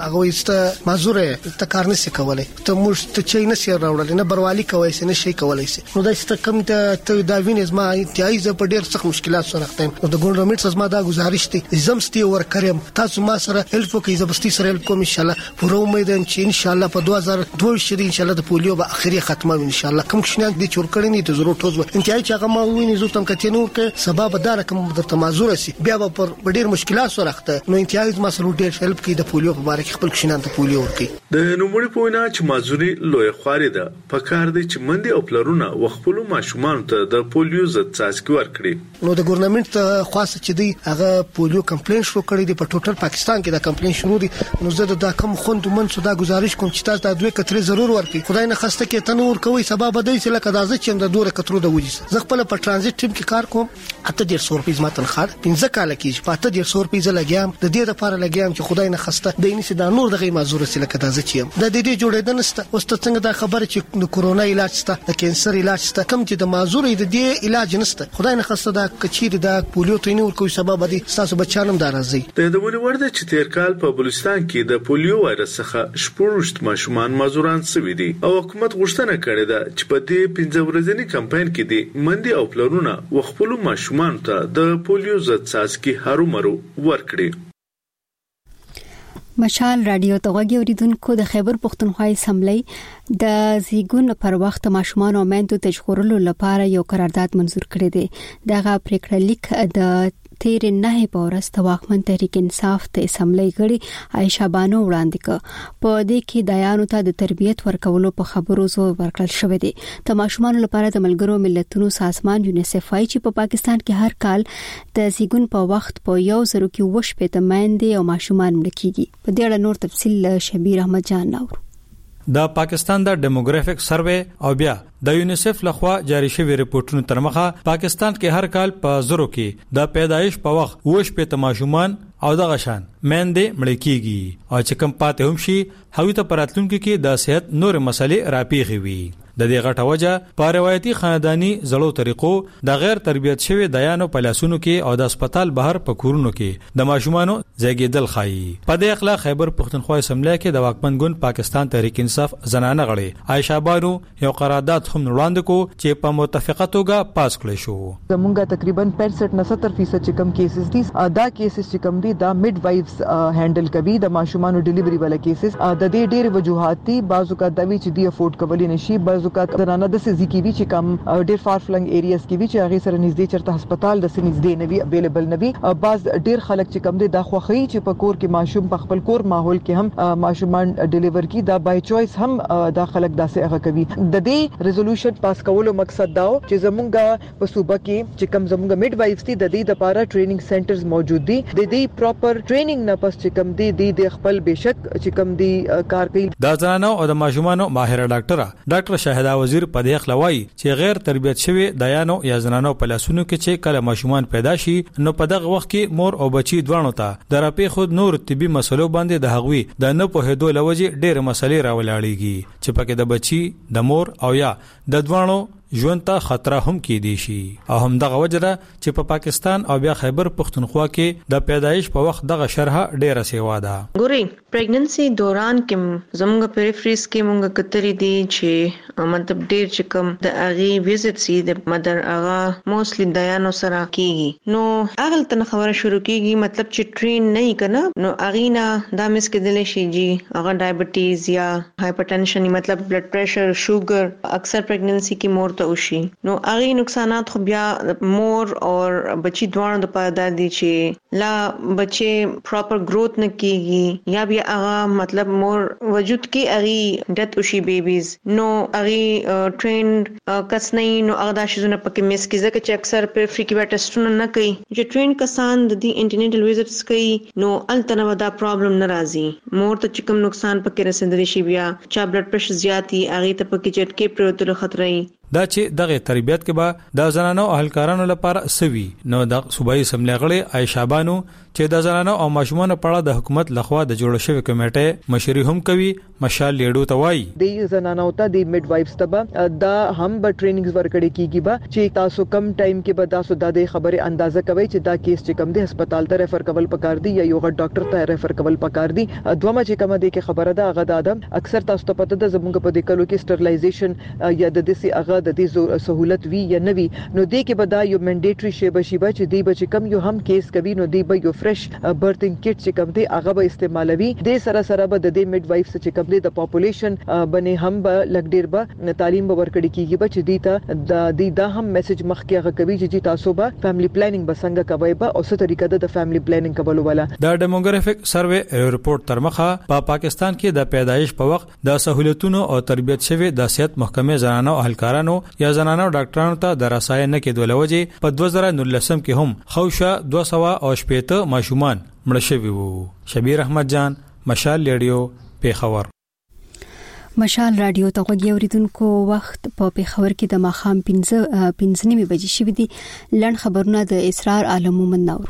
هغه است معذوره ته کار نشي کولای ته موږ ته چي نشي راوړل نه بروالي کوي سي نشي کولای سي نو دا ست کم ته دا وینې ما انتهایی ز په ډیر سخت مشکلات سره راځم نو د ګورنمنت سره ما دا گزارش دي زمستي ور کړم تاسو ما سره هیلپ کوي زبستی سره هیلپ کوم ان شاء الله پوره امید ام چې ان شاء الله په 2022 ان شاء الله د پولیو به اخري ختمه ان شاء الله کوم شنه دي چور کړی نه ته ضرورت اوس انتهایی چې هغه ما ویني زو تم کته نو کې سبب دار کوم د تمازور سي بیا په ډیر مشکلات سره راځم نو انتهایی ما سره ډیر هیلپ کوي د پولیو په اړه خپل شنه د پولیو ورکی د نوموړي په وینا چې مازوري لوی خواري ده په کار دي چې مندي او پلرونه وخپلو ماشومان ته د پولیو ضد څاڅکي ورکړي نو د ګورنمنت خاصه چې دی هغه پولیو کمپلین شروع کړی دی په ټوټل پاکستان کې دا کمپلین شروع دي نو زه دا کوم خوند منځ دا گزارش کوم چې تاسو د دوه کترې ضرور ورکړي خدای نه خسته کې تنور کوي سبب دی چې لکه دا چې د دوه کترو د وجې زه خپل په ترانزیت ټیم کې کار کوم اته 150 روپیه ما تنخواه 15 کال کې په 150 روپیه لګیام د دې لپاره لګیام چې خدای نه خسته د انسي دا نور دغه معذور سي لکه دا چې د دې جوړېدل نسته اوس ته څنګه دا خبره چې د کورونا علاج سته د کینسر علاج سته کوم چې د معذور د دې علاج نسته خدای نه خسته دا کچیر دا پولیو تینور کوي سبب دی تاسو بچانم دا راځي د دونه ورده چې تیر کال په بلوچستان کې د پولیو وایرس څخه شپږ ماشومان مازوران شوي دي او حکومت غوښتنه کړې ده چې په دې 15 ورځنی کمپاین کې دي مندي او پلرونه وخپلو ماشومان ته د پولیو ضد څاڅکي هرومرو ورکړي مشال رادیو توغږی اوریدونکو د خیبر پښتونخوا اسمبلی د زیګون پر وخت ماشومان او میندو د ژغورلو لپاره یو قرارداد منزور کړی دی دغه پریکړه لیک د تیر نه په ورځ د واکمن تحریک انصاف د اسمبلی غړي عائشہ بانو وړاندې ک په دې کې دایانو ته د تربیت ورکولو په خبرو زور ورکړل شوې دي د ماشومان لپاره د ملګرو ملتونو سازمان یونیسف وايي چې په پاکستان کې هر کال د زیګون په وخت په 100 کې وشپې د مېندې او ماشومان مړ کیږي په دې اړه نور تفصیل شبیر احمد جان نور د پاکستان د ډیموګرافیک سروې او بیا د یونیسف لخوا جاری شوی ریپورتونو ترمخه پاکستان کې هر کال په زرو کې د پیدایش په وخت وښ په تماشومان او د غشان مېندې مړ کیږي او چې کم پاتې هم شي هغوی ته پراتلونکو کې د صحت نور مسلې راپیږي وي د دې غټه وجه په روایتي خاندانی زړو طریقو د غیر تربیت شوی دایانو په لاسونو کې او د هسپتال بهر په کورونو کې د ماشومانو زیږیدل خایي په دې اخلاق خیبر پښتونخوا اسمبلی کې د واکمن ګوند پاکستان تحریک انصاف زنانه غړي عائشہ بانو یو قرارداد هم وړاندې کو چې په متفقه توګه پاس کړی شو زمونږه تقریبا 65-70% چې کم کیسز دي دا کیسز چې کم دي دا میډ وایفز هینډل کوي د ماشومانو ډیلیوري والا کیسز د دې ډېر وجوهات دي بعضو کا د وی چې دی افورد کولی نشي زکات زنانه د سې کی وی چې کم ډیر فار فلنګ ایریاز کې وی چې هغه سره نږدې چرته هسپتال د سې نږدې نوي اویلیبل نوي بعض ډیر خلک چې کم دي د خوخی چې په کور کې ماشوم په خپل کور ماحول کې هم ماشومان ډیلیور کی دا بای چويس هم د خلک داسې هغه کوي د دې ریزولوشن پاس کولو مقصد دا چې زمونږه په صوبه کې چې کم زمونږه میډ وایفز دي د دې لپاره ټریننګ سنټرز موجود دي د دې پراپر ټریننګ نه پس چې کم دي د خپل بشک چې کم دي کار کوي د زنانو او د ماشومانو ماهر ډاکټر شاهدا وزیر په دې خلوي چې غیر تربیت شوی دایانو یا زنانو په لاسونو کې چې کله ماشومان پیدا شي نو په دغه وخت کې مور او بچي دوانو ته درپې خود نور طبي مسلو باندې د هغوی د نه په هدو لوجي ډېر مسلې راولاړيږي چې پکې د بچي د مور او یا د دوانو ژوند ته خطر هم کې دي شي او هم دغه وجره چې په پاکستان او بیا خیبر پښتونخوا کې د پیدایش په وخت دغه شرحه ډیره سیوا ده ګوري پریګننسي دوران کې زموږ پریفریز کې مونږ کتري دي چې مطلب ډیر چې کوم د اغي وزټ سي د مدر اغا موستلی دایانو سره کیږي نو اغل تن خبره شروع کیږي مطلب چې ټرین نه کنه نو اغینا دا مس کې دل شي جی اغا ډایبټیز یا هایپرټنشن مطلب بلډ پریشر شوګر اکثر پریګننسي کې مور وشي نو اغه نقصانات خو بیا مور اور بچی دوانو د پاره دي چې لا بچي پراپر گروث نه کیږي یا بیا اغه مطلب مور وجود کې اغه ډیت وشي بیبیز نو اغه ټرینډ کس نه نو اغه د شزونه پکې مس کیږي چې اکثر پر فریکوینټ ټیسټونه نه کوي چې ټرینډ کسان د انټینیټل وزټس کوي نو التنه دا پرابلم ناراضي مور ته چې کوم نقصان پکې رسیدلی شي بیا چا بلډ پریشر زیاتی اغه ته پکې چټکي پروتل خطر دا چې دغه تربیت کې به د زنانو او اهلکارانو لپاره سوي نو د صوبایي سملې غړي عائشہ بانو چې د زنانو او ماشومان په اړه د حکومت لخوا د جوړ شوی کمیټه مشري هم کوي. مشال لیډو ته وایي د زنانو ته د میډ وایفز ته دا هم به ټریننګز ورکړي کیږي به چې تاسو کم ټایم کې به تاسو د خبره اندازه کوي چې دا کیس چې کم دی هسپتال ته ریفر کول پکار دی یا یو غټ ډاکټر ته ریفر کول پکار دی. دومره چې کومه دی کې خبره ده هغه د ادم اکثر تاسو ته پته ده زموږ په دې کلو کې سټرلایزیشن یا د دې هغه د دې سہولت وی یا نوي نو دې کې به دا یو منډیټری شی بشي به چې دی به کم یو هم کیس کوي نو دی به یو فرش برثینګ کټ چې کم دی هغه به استعمالوي. د سره به د دې میډ وایفز چې کم دی د پاپولیشن باندې هم به لګ ډیر به تعلیم به ورکړي کیږي به چې دی ته دا هم میسج مخکې هغه کوي چې تاسو به فیملی پلانینګ به څنګه کوي به او څه طریقه ده د فیملی پلانینګ کولو والا. د ډیموګرافیک سروې ریپورت تر مخه په پاکستان کې د پیدایش په وخت د سہولتونو او تربیت شوی د صحت محکمې زنانو اهلکارانو یا زنانو ډاکټرانو ته د رسای نه کېدل وجې په 2019 کې هم خوشا 280 ماشومان مړ شوي وو. شبیر احمد جان، مشال ریډیو، پیښور. مشال رادیو ته غوږی اوریدونکو وخت په پیښور کې د ماخام 5:15 بجې شوې دي. لړ خبرونه د اسرار عالم مومن نور.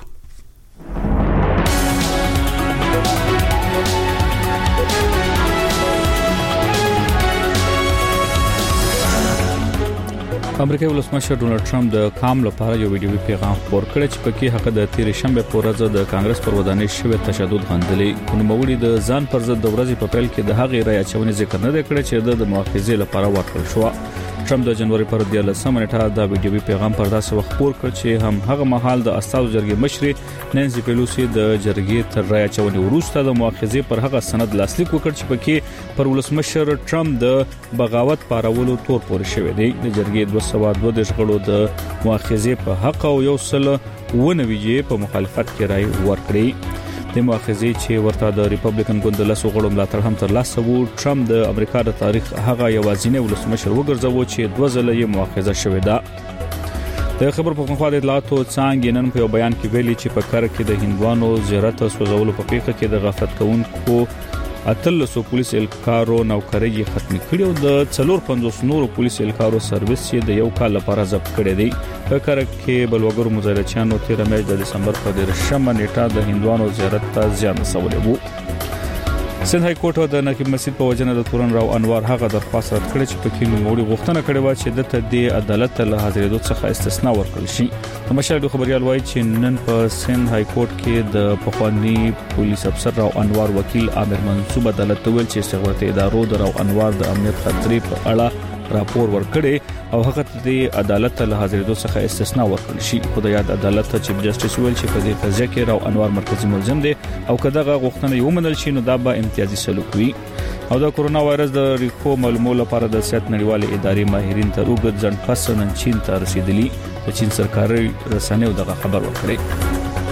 امریکایي ولسمشر ډونالد ټرمپ د کام لپاره یو ویډیوي پیغام خپور کړ چې پکې حق د تیر شنبه په ورځ د کانګرس پر ودانۍ شوی تشدد غندلې. نوموړي د ځان پر ضد د ورځې په پیل کې د هغې رای اچونې ذکر نه کړ چې د مؤاخذې لپاره ورکړل شو. ټرمپ د جنوري پر 13 نیټه دا ویډیوي پیغام پر داسې وخت خپور کړ چې هم هغه مهال د استازو جرګې مشري نانسي پیلوسی د جرګې تر رای اچونې وروسته د مؤاخذې پر هغه سند لاسلیک وکړ چې پکې پر ولسمشر ټرمپ د بغاوت پارولو تور پورې شوی دی. د جرګې 222 غړو د مؤاخذې په حق او یو سل ونویجې په مخالفت کې رای ورکړي. د مؤاخذې چې ورته د ریپبلیکن ګوند له غړو ملاتړ هم ترلاسه وو. ټرمپ د امریکا د تاریخ هغه یوازینی ولسمشر وګرځاوه چې 2 ځله یې مؤاخذه شوې ده. د خبر په خوا د اطلاعاتو څنګه نن په بیان کې ویلي چې په کار کې د هندوانو زیارت سوزولو په پیښه کې د غفلت کوونکو 1300 پولیس الکارو نوکرۍ ختم کړي او د 450 نورو پولیس الکارو سرویس یې د یو کال لپاره ضبط کړي دي. په کار کې بلوګرو مظاهرچیانو 13 مې د دسمبر په 13 نیټه د هندوانو زیارت ته زیان رسولی وو. سند های کورټ د نقیب مسجد په وجنه د تورن راو انوار هغه درخواست رد کړی چې پکې نوموړي غوښتنه کړې و چې د تدې عدالت له حاضرېدو څخه استثناء ورکړل شي. د مشر خبريال وایي چې نن په سند های کورټ کې د پخوانی پولیس افسر راو انوار وکیل عامر منصوب عدالت ویل چې استخباراتي ادارو د راو انوار د امنیت خطرې په اړه راپور ورکړي او هغه د عدالت له حاضرېدو څخه استثناء ورکړل شي. خدای یاد عدالت ته چیف جسټس ویل چې په دې قضیه کې راو انوار مرکزی ملزم دی او کداغه غوښتنه یو منل شي نو دا به امتیازي سلوک وي. او د کورونا وایرس د ریکو معلومولو لپاره د صحت نړیوالې ادارې ماهرین ته وګړي ځن پس نن چین ته رسیدلی. د چین سرکاري رسنیو دغه خبر ورکړي.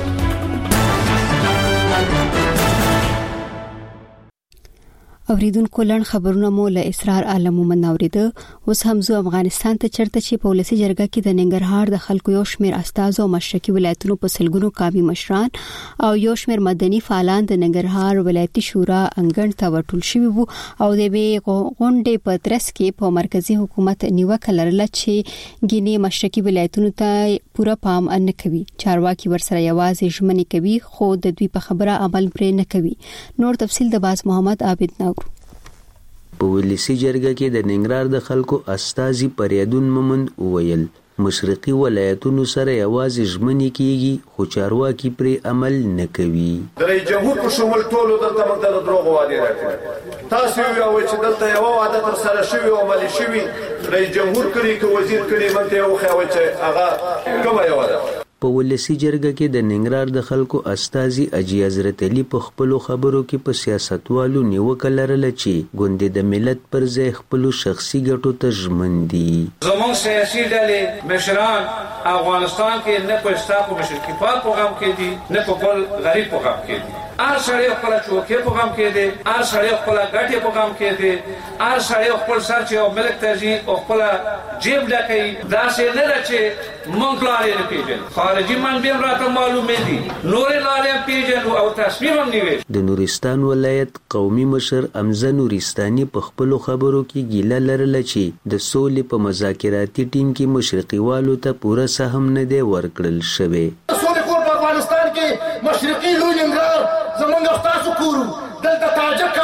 اوریدونکو لړ خبرونه مو له اسرار عالم مومن اوریده. اوس هم زو افغانستان ته چرته چې په ولسی جرګه کې د ننګرهار د خلکو یو شمیر استازو او مشرقي ولایتونو په سلګونو قابي مشران او یو شمیر مدني فعالان د ننګرهار ولایتي شورا انګړ ته ورټول شوي وو او د غونډې په ترڅ کې په مرکزی حکومت نیوکه لرله چې ګینه مشرقي ولایتونو ته پوره پام نه کوي. چارواکي ورسره یوازې ژمنې کوي خو د دوی په خبره عمل پرې نه کوي. نور تفصیل د باز محمد عابد نور. په ولسی جرګه کې د ننګرهار د خلکو استازي پریادون مومند وویل مشرقي ولایتونو سره یوازې ژمنې کیږي خو چارواکي پرې عمل نه کوي. د رئیس جمهور په شمول ټولو دلته موږ د دروغ وعده راکړه. تاسو یو چې دلته یو وعده تر سره شوی او عملي شوی رئیس جمهور کړي که وزیر کړي مونږ ته یو خو چې هغه کومه یو ده. په ولسی جرګه کې د ننګرهار د خلکو استازي اجي حضرت علي په خپل خبرو کې په سیاستوالو نیوکه لرله چې ګوندې د ملت پر ځای خپل شخصي ګټو ته ژمن دي. زموږ سیاسي ډلې مشران افغانستان کې نه په استاپو مشرقي فعال پیغام کې دي نه په بل غریب پیغام کې دي. ار سړی خپل چوکې پیغام کې دي، ار سړی خپل ګټې پیغام کې دي، ار سړی خپل سر چې او ملک ترجی او خپل جیب ډکې دا څه نه راچې مونږ لارې نه پیژنو. خارجي منبع راته معلومې دي نورې لارې پیژنو او تصمیم هم نیوي. د نورستان ولایت قومي مشر امزه نورستاني په خپل خبرو کې ګیله لرله چې د سولې په مذاکراتي ټیم کې مشرقي والو ته پوره سهم نه دی ورکړل شوی. افغانستان کې مشرقي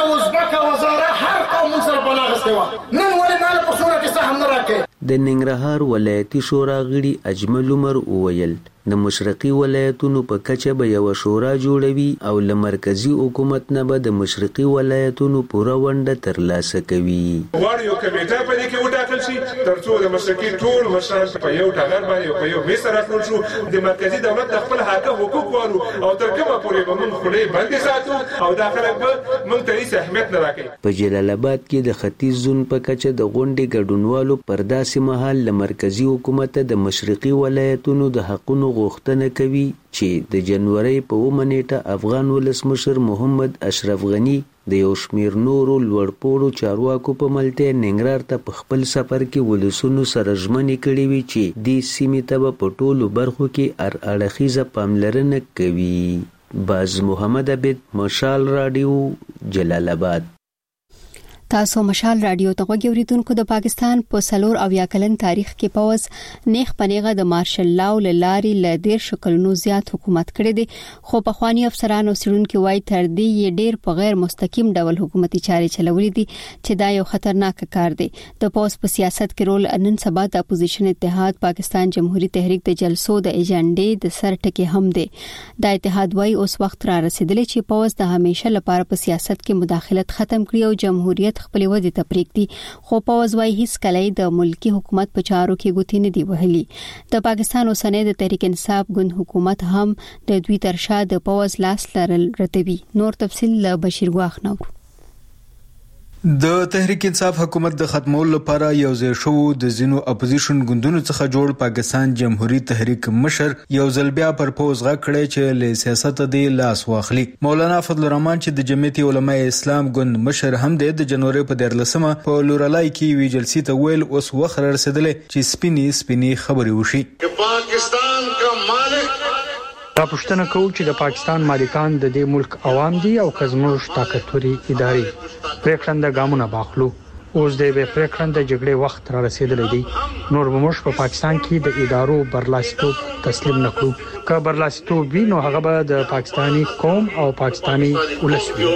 ازبک او هزاره هر قوم سره بلاغسته و نن ولې نه په صورت سهم نه راکې. د ننګرهار ولایتي شورا غړي اجمل عمر وویل د مشرقي ولایتونو په کچه به یو شورا جوړوي او له مرکزی حکومت نه به د مشرقي ولایتونو پوره ونډه ترلاسه کوي. وړ یو کمیټه په دې کې وټاکل شي ترڅو د مشرقي ټول مشران په یو ټغر باندې په یو میز راټول شو د مرکزی دولت د خپل حقوق وارو او تر کومه پورې به موږ خولې بندې ساتو او داخله به موږ ته هیڅ اهمیت نه راکړي. په جلال آباد کې د ختیځ زون په کچه د غونډې ګډونوالو پر داسې مهال له مرکزی حکومت د مشرقي ولایتونو د حقونو غوښتنه کوي چې د جنوري په 9 نیټه افغان ولسمشر محمد اشرف غنی د یو شمیر نورو لوړپوړو چارواکو په ملتیا ننګرهار ته په خپل سفر کې ولسونو سره ژمنې کړې وي چې دې سیمې ته په ټولو برخو کې هر اړخیزه پاملرنه کوي. باز محمد عبد، مشال رادیو، جلال آباد. تاسو مشال رادیو ته غوږی د پاکستان په 4 کلن تاریخ کې پوز نیخ پنیغه د مارشل لاو لاري ل ډیر شکلونو زیات حکومت کړی دی، خو په خواني افسرانو سړونکو وای تر دې یې ډیر په غیر مستقیم ډول حکومتي چارې چلولې دي چې دا یو خطرناک کار دی. د پوز په سیاست کې رول نن سبا د اپوزیشن اتحاد پاکستان جمهوریت تحریک د جلسو د ایجنډې د سر ټکی هم دی. د اتحاد وای اوس وخت را رسیدلی چې پوز د همیشه لپاره په سیاست کې مداخلت ختم کړي او جمهوریت خپل ودی ته پریږدي، خو پوز وای هیڅ کله د ملکی حکومت په چارو کې ګوتې نه دی وهلي. د پاکستان اوسنۍ د تحریک انصاف ګوند حکومت هم د دوی ترشا د پوز لاس لرل رتبي. نور تفصيل له بشیر غواخ نو. د تحریک انصاف حکومت د ختمولو لپاره یو ځای شو د زینو اپوزیشن ګوندونو څخه جوړ پاکستان جمهوریت تحریک مشر یو ځل بیا پر پوز غږ کړی چې له سیاست دی لاس واخلي. مولانا فضل الرحمن چې د جمعیت علماء اسلام ګوند مشر هم د جنوري په 14مه په لورلای کې وی جلسې ته ویل اوس وخت رسیدلې چې سپینی خبرې وشي. پاکستان کا مالک دا پښتنه کوي چې د پاکستان مالکان د دې ملک عوام دي او کزموش طاقتوري ادارې پریکړنده ګامونه باخلو. اوس د به پریکړنده جګړې وخت را رسیدلی دی. نور بموش په پاکستان کې د ادارو برلاسیتوب تسلیم نکړو. که برلاسیتوب وي نو هغه به د پاکستانی قوم او پاکستانی ولس وي.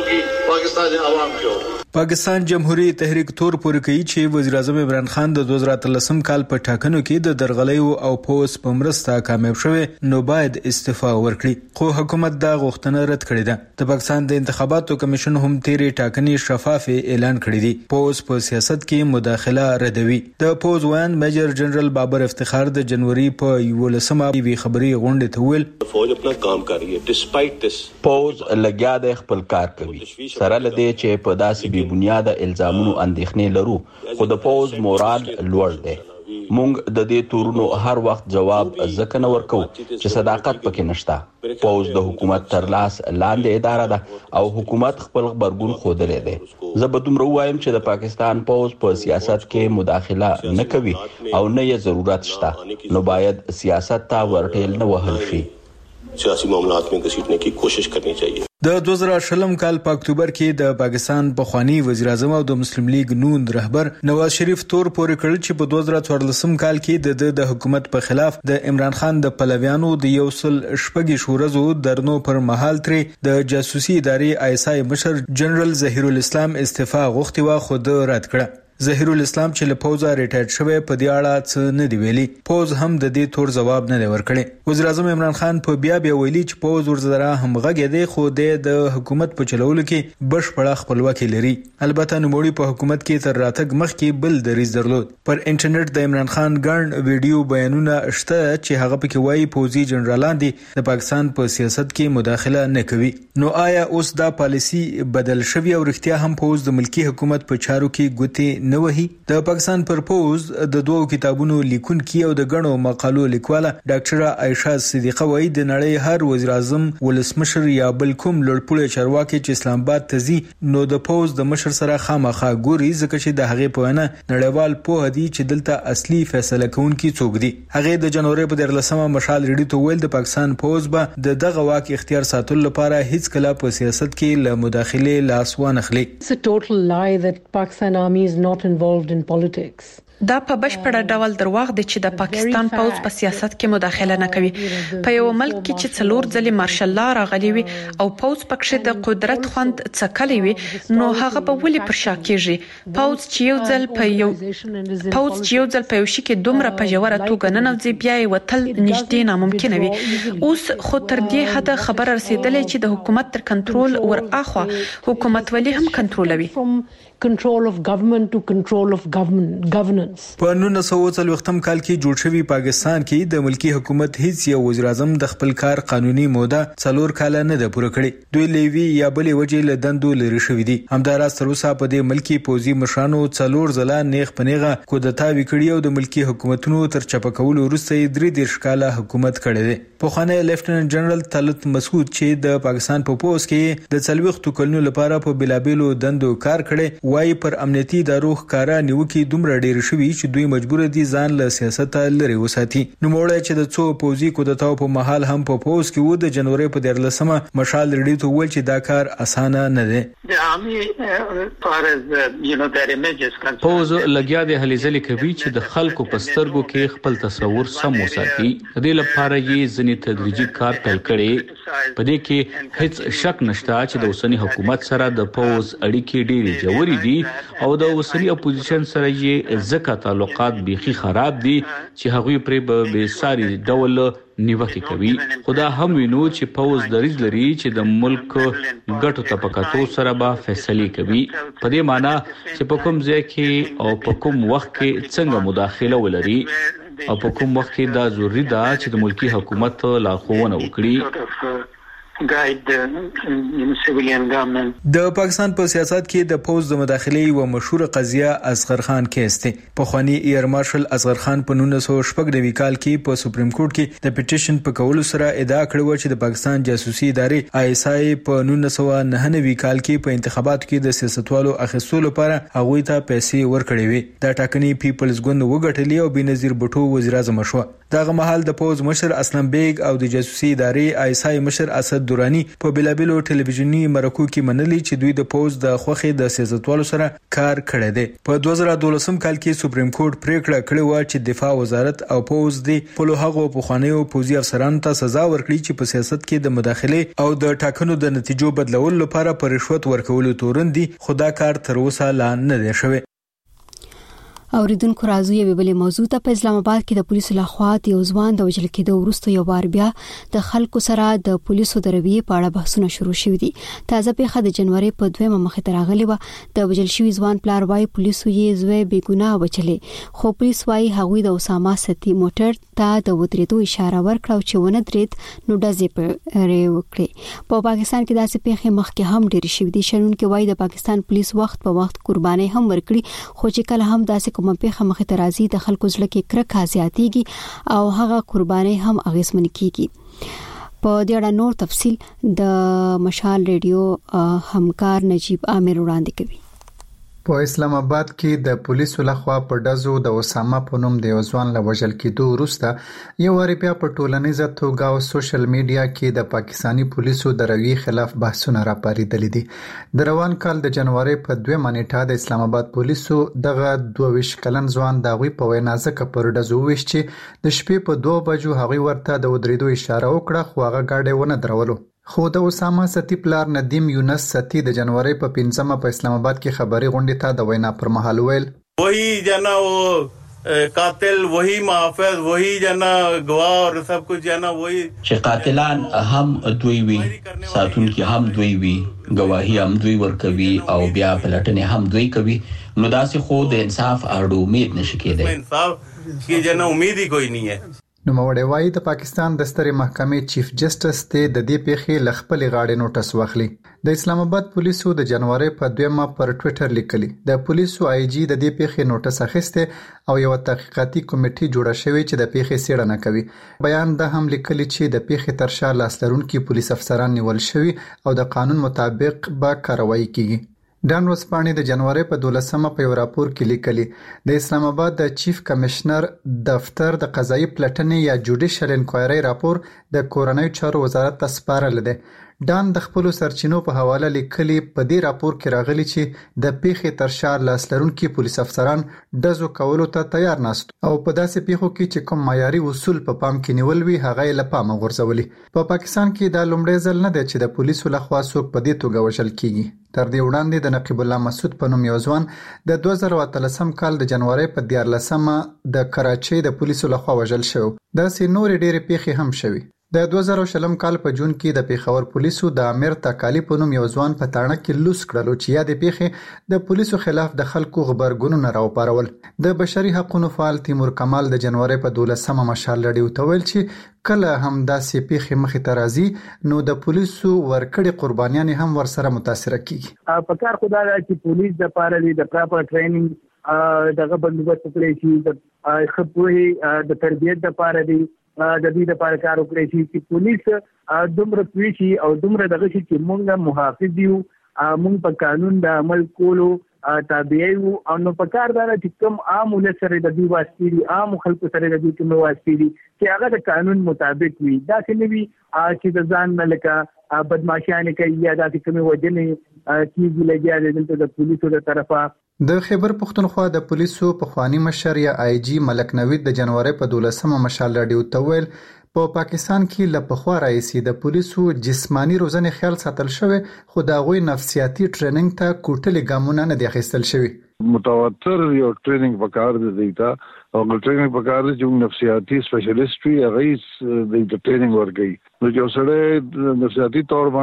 پاکستان جمهوریت تحریک تور پورې کوي چې وزیر اعظم عمران خان د 2013 کال په ټاکنو کې د درغلیو او پوس په مرسته کامیاب شوی نو باید استعفا ورکړي، خو حکومت دا غوښتنه رد کړې ده. د پاکستان د انتخاباتو کمیشن هم تیرې ټاکنې شفاف اعلان کړی دی. پوس په سیاست کې مداخله ردوي. د پوز وان میجر جنرال بابر افتخار د جنوري په 11مه وی خبري غونډه ته ویل فوج خپل کام کوي ډسپایټ دس پوز لګیا د خپل کار کوي سره لدی چې په داسې بنیاد الزامونو اندېښنې لرو، خو د پوز مورال لوړ دی. مونږ د دې تورونو هر وخت جواب ځکه نه ورکو چې صداقت پکې نشته. پوز د حکومت تر لاس لاندې اداره ده او حکومت خپل خبرګون خوده دی. زه به دومره وایم چې د پاکستان پوز په سیاست کې مداخله نه کوي او نه یې ضرورت شته، نو باید سیاست ته ورټیل نه وهل شي. سیاسي معاملات में घसीटने की कोशिश करनी चाहिए. د 2020 کال په اکتوبر کې د پاکستان پخوانی وزیر اعظم او د مسلم لیگ نون رهبر نواز شریف تور پورې کړ چې په 2014 کال کې د حکومت په خلاف د عمران خان د پلویانو د یو سل شپږ شورزو درنو پر مهال ترې د جاسوسي ادارې آیسای مشر جنرال ظهیر الاسلام استعفا غوښتي و، خو د رد کړه. ظهیر الاسلام چې له پوزه ریټایر شوی په دې اړه څه نه دی ویلي. پوز هم د دې تور جواب نه دی ورکړی. وزیر اعظم عمران خان په بیا ویلي چې پوز ورزره هم غږی دی، خو د حکومت په چلولو کې بشپړه خپلواکي لري. البته نوموړي په حکومت کې تر راتګ مخکې بل دریځ درلود. پر انټرنیټ د عمران خان ګڼ ویډیو بیانونه شته چې هغه پکې وایي پوزي جنرالان دي د پاکستان په سیاست کې مداخله نه کوي. نو آیا اوس دا پالیسی بدل شوی او رښتیا هم پوز د ملکی حکومت په چارو کې ګوتې نه وهي؟ د پاکستان پر پوز د 2 کتابونو لیکونکي او د غنو مقالو لیکواله ډاکټر عائشہ صدیقه وایي د نړۍ هر وزیر اعظم ولسمشر یا بل کوم لوړپوړی چارواکي چې اسلام آباد ته ځي نو د پوز د مشر سره خامخا ګوري، ځکه چې د هغې په وینا نړیوال پوه دي چې دلته اصلي فیصله کوونکي څوک دي. هغه د جنوري په 14مه مشال ریډیو ته ویل د پاکستان پوز به د دغه واک اختیار ساتلو لپاره هیڅ کله په سیاست کې له مداخله لاس وانه خلي. It's a total lie that Pakistan army is not involved in politics. دا په بشپړه ډول درواغ دي چې د پاکستان پوز په سیاست کې مداخله نه کوي. په یو ملک کې چې څلور ځلې مارشل لا راغلي وي او پوز پکښې د قدرت خوند څکلي وي نو هغه به ولې پر شا کېږي. پوز چې یو ځل په یو شي کې دومره په ژوره توګه ننوځي بیا یې وتل نږدې ناممکن وي. اوس خو تر دې حد خبر رسیدلې چې د حکومت تر کنټرول ور اخوا حکومت ولې هم کنټرولوي. control of government to control of governance. په 1940 کال کې جوړ شوی پاکستان کې د ملکی حکومت هیڅ یو وزیر اعظم د خپل کار قانوني موده 4 کال نه ده پوره کړې. دوی لیوی یا بلې وجې له دندو لري شوې دي. همداراز تر اوسه په دې ملکی پوزي مشرانو 4 ځله نیغ پنیغه کودتا وکړي او د ملکی حکومتونو تر چپه کولو وروسته 3 کال حکومت کړی دی. په خانه لیفټننټ جنرال طلعت مسعود چې د پاکستان په پوز کې د 40 کلونو لپاره په بلابلو دندو کار کړي وای پر امنیتي ادارو ښکارا نیوکې دومره ډېر شوي چې دوی مجبور دي ځان له سیاست لري وساتي. نو موړی چې د څو پوزي کودتاو په محل هم په پوز کې و د جنوري په 13مه مشال ریډیو ته ویل چې دا کار اسانه نه دی. پوز لګیا د هليزلې کوي چې د خلکو په سترګو کې خپل تصور سم وساتي. د دې لپاره یې ځنې تدریجي کار پیل کړي. په دې کې هیڅ شک نشته چې د اوسنی حکومت سره د پوز اړیکې ډېرې جوړې دي او د اوسنی اپوزیشن سره یې ځکه تعلقات بيخي خراب دي چې هغوی پرې به بېساري ډول نیوکه کوي. خدا هم وینو چې پوز دریځ لري چې د ملک ګټو طبقاتو سره به فیصله کوي. په دې معنی چې په کوم ځای کې او په کوم وخت کې څنګه مداخله ولري او په کوم وخت کې دا ضروري ده چې د ملکی حکومت لارښوونه وکړي. د پاکستان په سیاست کې د پوز د مداخلې و مشهور قضیه اصغر خان کیس دی. په خواني ایر مارشل اصغر خان په 1996 کال کې په سپریم کورټ کې د پټیشن په کولو سره ادعا کړې چې د پاکستان جاسوسي ادارې آی اس آی په 1999 کال کې په انتخاباتو کې د سیاستوالو اخیستلو لپاره هغوی ته پیسې ورکړې وي. دا ټاکنې پیپلز ګوند وګټلې او بنظیر بټو وزیر اعظم شو. دغه مهال د پوز مشر اسلم بیگ او د جاسوسي ادارې آی اس آی مشر اسد دورانی په بلابلو ټلویزیونی مرکو کې منلي چې دوی د پوز د خوخي د سیاستوالو سره کار کړی دی. په 2012 کال کې سپریم کورټ پریکړه کړې و چې دفاع وزارت او پوز دی په هغو پخوانیو پوزي افسرانو ته سزا ورکړي چې په سیاست کې د مداخله او د ټاکنو د نتیجو بدلولو لپاره پر رشوت ورکولو تورن دي. خدا کار تر اوسه لا نه دی شوی. اوریدونکو راځو یو بل موضوع ته. په اسلام آباد کې د پولیسو لخوا د یو ځوان د وژل کېدو وروسته یو بار بیا د خلکو سره د پولیسو د رویې په اړه بحثونه شروع شوي دي. تازه پیښه د جنوري په 2مه مخې ته راغلې و. د وژل شوي ځوان پلار وايي پولیسو یې زوی بې ګناه وچلې، خو پولیس وايي هغوی د اسامه ستی موټر ته د ودرېدو اشاره ورکړه چې ونه درېد نو ډزې پرې وکړي. په پاکستان کې داسې پیښې مخکې هم ډېرې شوې دي. شنونکو وايي د پاکستان پولیس وخت په وخت قرباني هم ورکړي، خو چې کله هم داسې کومه پیښه مخې ته راځي د خلکو زړه کې کرکه زیاتېږي او هغه قرباني هم اغیزمن کیږي. په دې اړه نور تفصیل د مشال ریډیو همکار نجیب عامر وړاندې کوي. په اسلام آباد کې د پولیسو لخوا په ډزو د اسامه په نوم د یو ځوان له وژل کېدو وروسته یو واری بیا په ټولنیزه توګه او سوشل میډیا کې د پاکستانی پولیسو د رویې خلاف بحثونه راپارېدلي دي. د روان کال د جنوري په 2مه نیټه د اسلام آباد پولیسو دغه 22 کلن ځوان د غوي په وینا ځکه پر ډزو ویش چې د شپې په 2 بجو هغوی ورته د ودرېدو اشاره وکړه، خو هغه گاډي ونه درولو. خو د اسامه ستی پلار ندیم یونس ستی د جنوري په 5مه په اسلام آباد کې خبري غونډه ته د وینا پر مهال ویل وہی جنا وہ قاتل وہی محافظ وہی جنا گواہ اور سب کچھ جنا وہی چې قاتلان هم دوی وي، ساتونکي هم دوی وي، گواهی هم دوی ورکوي او بیا پلټنې هم دوی کوي. نو داسې خو د انصاف اړو امید نشي کېدای. انصاف کی جنا امید ہی کوئی نہیں ہے. نو موړی وايي د پاکستان د سترې محکمې چیف جسټس ته د دې پیښې لخپل غاړې نوټس واخلي. د اسلام آباد پولیسو د جنوري په 2مه پر ټوئیټر لیکلي د پولیسو آی جی د دې پیښې نوټس اخیسته او یو تحقیقاتي کمیټه جوړه شوې چې د پیښې څېړنه کوي. بیان ده هم لیکلي چې د پیښې تر شا لاس لرونکي پولیس افسران نیول شوي او د قانون مطابق به کاروایی کیږي. ډان ورسپانې د جنوري په 12مه په یو راپور کې لیکلي د اسلام آباد د چیف کمشنر دفتر د قضایي پلټنې یا جوډیشل انکوایري راپور د کورنۍ چارو وزارت ته سپارل دی. ډان د خپل سرچینو په حواله لیکلي په دې راپور کې راغلي چې د پیښې تر شا لاس لرونکي پولیس افسران دزو کولو ته تیار ناست او په داسې پیښو کې چې کوم معیاري اصول په پام کې نیول وی هغه یې له پامه غورځولي. په پاکستان کې دا لومړی ځل نه دی چې د پولیسو لخوا څوک په دې توګه وژل کیږي. تر دې وړاندې د نقیب الله مسعود په نوم یو ځوان د 2013 کال د جنوري په 14مه د کراچۍ د پولیسو لخوا وژل شو. داسې نورې ډېرې پیښې هم شوي. د 2020 کال په جون کې د پیښور پولیسو د امیر تکالی په نوم یو ځوان په تاڼه کې لوس کړلو چې یا د پیښې د پولیسو خلاف د خلکو خبرګونونه راوپارول. د بشري حقوقو فعال تیمور کمال د جنوري په 12مه مشال لړۍ وتویل چې کله هم داسې پیښې مخې ته راځي نو د پولیسو ورکړې قربانیان هم ورسره متاثر کیږي. په کار خدای چې پولیس د پاره د پراپر ټریننګ دغه بندوبست کړی شي د خپوي د تربیت د پاره دی د دې لپاره کار وکړي چې پولیس دومره پیشي او دومره دغه چې موږ محافظ یو موږ په قانون د عمل کولو تابع یو او نو په کار دا چې کوم عام ولس سره د دې واسطي عام خلکو سره د دې کوم واسطي چې هغه د قانون مطابق وي دا چې نوي چې د ځان ملکه بدمعشانه کوي یا د کوم وجنې کیږي لګیا د پولیسو د طرفه. د خیبر پختونخوا د پولیسو پخوانی مشر یا آی جی ملک نوید د جنوري په 12مه مشال لړۍ وتویل په پاکستان کې له پخوا راځي د پولیسو جسمانی روزنې خیال ساتل شوی خو د غوي نفسیاتي ټریننګ ته کوټلې ګامونه نه دی اخیستل شوی. متواتر یو ټریننګ پکار دی دیتا او ټریننګ پکار دی چې نفسیاتي سپیشلیسټ وي هغه د ټریننګ ورګي نو چې سره نفسیاتي تور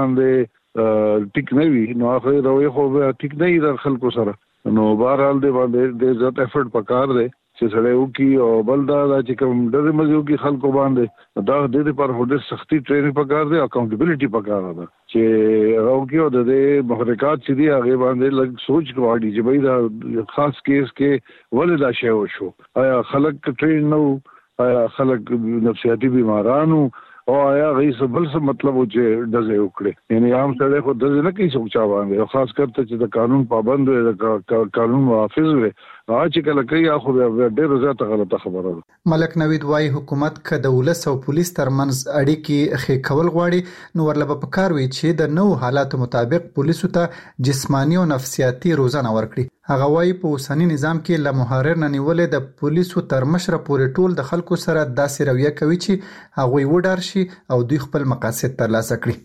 باندې ټیک نه وي نو هغه روي خو ټیک نه در خلکو سره نو بهرحال دی باندې د ذات افورت پکار دی چې سره یو کی او بلدا چې کوم ډېر مزو کی خلکو باندې دا د دې پر هډه سختي ټریننګ پکار دی اکاونټیبিলিټي پکار ده چې او کی او د محرکات چې دی هغه باندې لږ سوچ کوي چې بھئی دا خاص کیس کې ولې دا شی وشو آیا خلک ټرین نو آیا خلک نفسیاتي بیمارانو او آیا غي بل څه مطلب و چې دزه وکړي یعنی عام سره خو دزه نه کوي څوک چا باندې خاص کرته چې د قانون پابند وي د قانون محافظ وي چې کله کوي خو ډېر زیاته غلطه خبره ده. ملک نوید وايي حکومت که د ولس او پولیس ترمنځ اړیکې ښه کول غواړي نو ورلبه پکار وي چې د نو حالاتو مطابق پولیسو ته جسمانی او نفسیاتي روزنه ورکړي. هغه وايي په اوسنی نظام کې له محرر نه نیولې د پولیسو تر مشره پورې ټول د خلکو سره داسې رویه کوي چې هغه وډار شي او دوی خپل مقاصد ترلاسه کړي.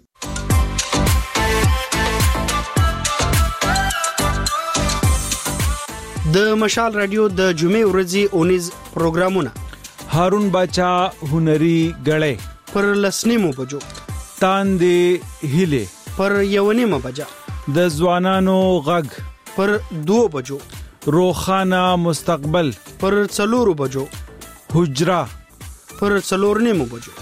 د مشال رادیو د جمعې ورځې اونیز پروګرامونه هارون باچا هنري غړې پر لسنیمو بجو تاندې هله پر یونیمه بجا د ځوانانو غږ پر 2 بجو روخانه مستقبل پر 4 بجو حجرا پر 4 نیمو بجو.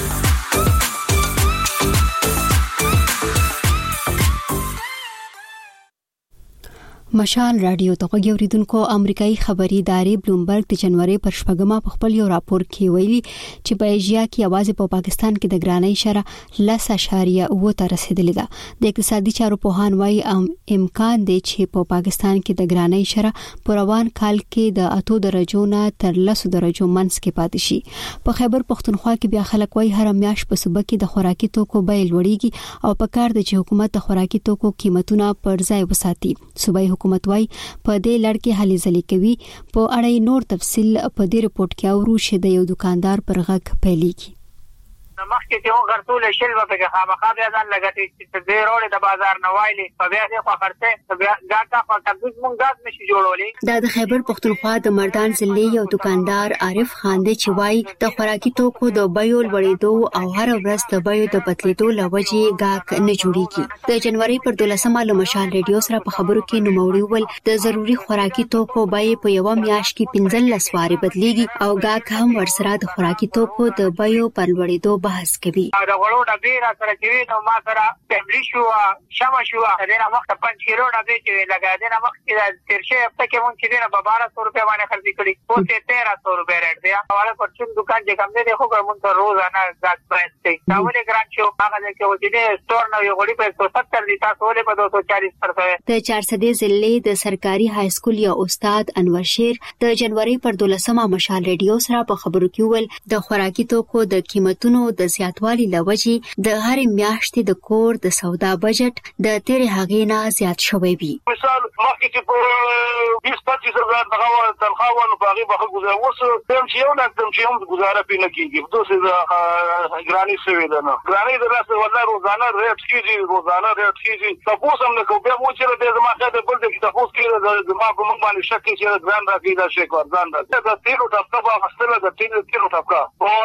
مشال رادیو ته غوړیدونکو امریکایي خبري ادارې بلومبرګ د جنوري پر 8مه په خپل یو راپور کې ویلي چې په ایشیا کې आवाज په پاکستان کې د ګرانۍ شرح 10.9 ته رسیدلې ده. د اقتصادي چارو پوهان وايي امکان دی چې په پاکستان کې د ګرانۍ شرح په روان کال کې د 8 درجو نه تر 10 درجو منځ کې پاتې شي. په خیبر پختونخوا کې بیا خلک وايي هر میاش په صوبه کې د خوراکي توکو بیه لوړیږي او په کار د حکومت د خوراکي توکو قیمتونه پر ځای وساتي. صوبایي حکومت وايي په دې لړ کې هلي ځلې کوي. په اړه نور تفصيل په دې رپورت کې اورو چې د یو دکاندار پر غږ پیلېږي. مخکې چې هو غرتول شل په کې خامخا بیا ځان لګاتې چې دې روړې د بازار نه وایلي په بیا دې خو خرڅه بیا ګاټا خو تبوز مونږ غاز نشي جوړولې. دا د خیبر پختونخوا د مردان ضلع یو دکاندار عارف خان دی چې وايي د خوراکي توکو د بیو لوړېدو او هر ورځ د بیو د بدلېدو لوجې غاک نه جوړیږي. د جنوري پر 12مه له مشال ریډیو سره په خبرو کې نوموړي ول د ضروري خوراکي توکو بیې په یو میاش کې 15 واره بدلېږي او غاک هم ورسره د خوراکي توکو د بیو پر لوړېدو بحث کوي. دا غوړو ډبې را سره کوي نو ما سره فیملی شو شمه شو دا نه وخت 5 کیلو ډبې چې لګا دې نه وخت کې د ترشه هفته کې مونږ چې نه 1200 روپے باندې خرڅ کړي او 1300 روپے ریټ دی. حواله پرچون دکان چې کم دی خو مونږ ته روزانه غاز پرایس دی. دا ولې ګران شو هغه کې و چې سٹور نو یو غوړي په 170 دي تاسو ولې په 240 د 400 ضلع د سرکاري های سکول یا استاد انور شیر د جنوري پر 12مه مشال ریډیو سره په خبرو کې ول د خوراکي توکو د قیمتونو د زیاتوالي لوجې د هر میاشتې د کور د سودا بجټ د تیر هغې نه زیات شوی وي. مثال مخکې چې په 20-25 هزار دغه تنخواه ونه په هغې به ښه ګزاره اوس ټایم چې یو لاک ټایم چې هم ګزاره پرې نه کېږي. داسې ګراني شوې ده نه ګراني د راسه والله روزانه ریټ کېږي تپوس هم نه کوو بیا مو چې دی زما خیال دی بل دی چې تپوس کېږي زما په موږ باندې شک کوي چې ځان راکوي دا شی کار ځان راکوي د تیلو ټپکه به اخیستله د تیلو ټپکه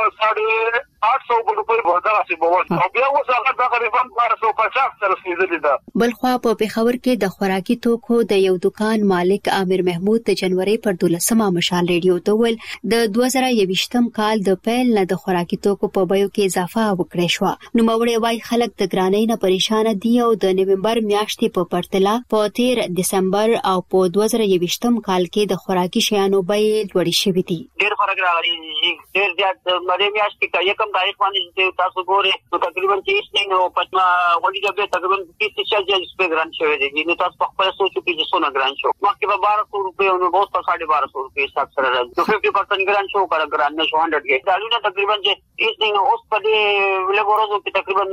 په 800 روپۍ به دغسې به ورکړي او بیا اوس هغه تقریبا 1250 ته رسېدلې ده. بلخوا په پېښور کې د خوراکي توکو د یو دکان مالک عامر محمود د جنوري پر 12مه مشال ریډیو ته ویل د 2021م کال د پیل نه د خوراکي توکو په بیو کې اضافه وکړې شو. نوموړی وايي خلک د ګرانۍ نه پریشان دي او د نومبر میاشتې په پرتله په 13 دسمبر او په 2021م کال کې د خوراکي شیانو بیې لوړې شوې دي. ډېر فرق راغلی ډېر زیات مې میاشتې کې یکم تاریخ باندې تاسو ګورئ نو تقریبا 30 نه او پټما وړي د تقریبا 30-40 روپے ګران شوی دی. نو تاسو په خپل سوچو کې چې څونه ګران شو مخکې به 1200 روپے او نو اوس په 1250 روپے حساب سره راځي. نو 50% ګران شو کړه ګران نه شو 100 کې دالونه تقریبا چې اس نه اوس په دې لګورو کې تقریبا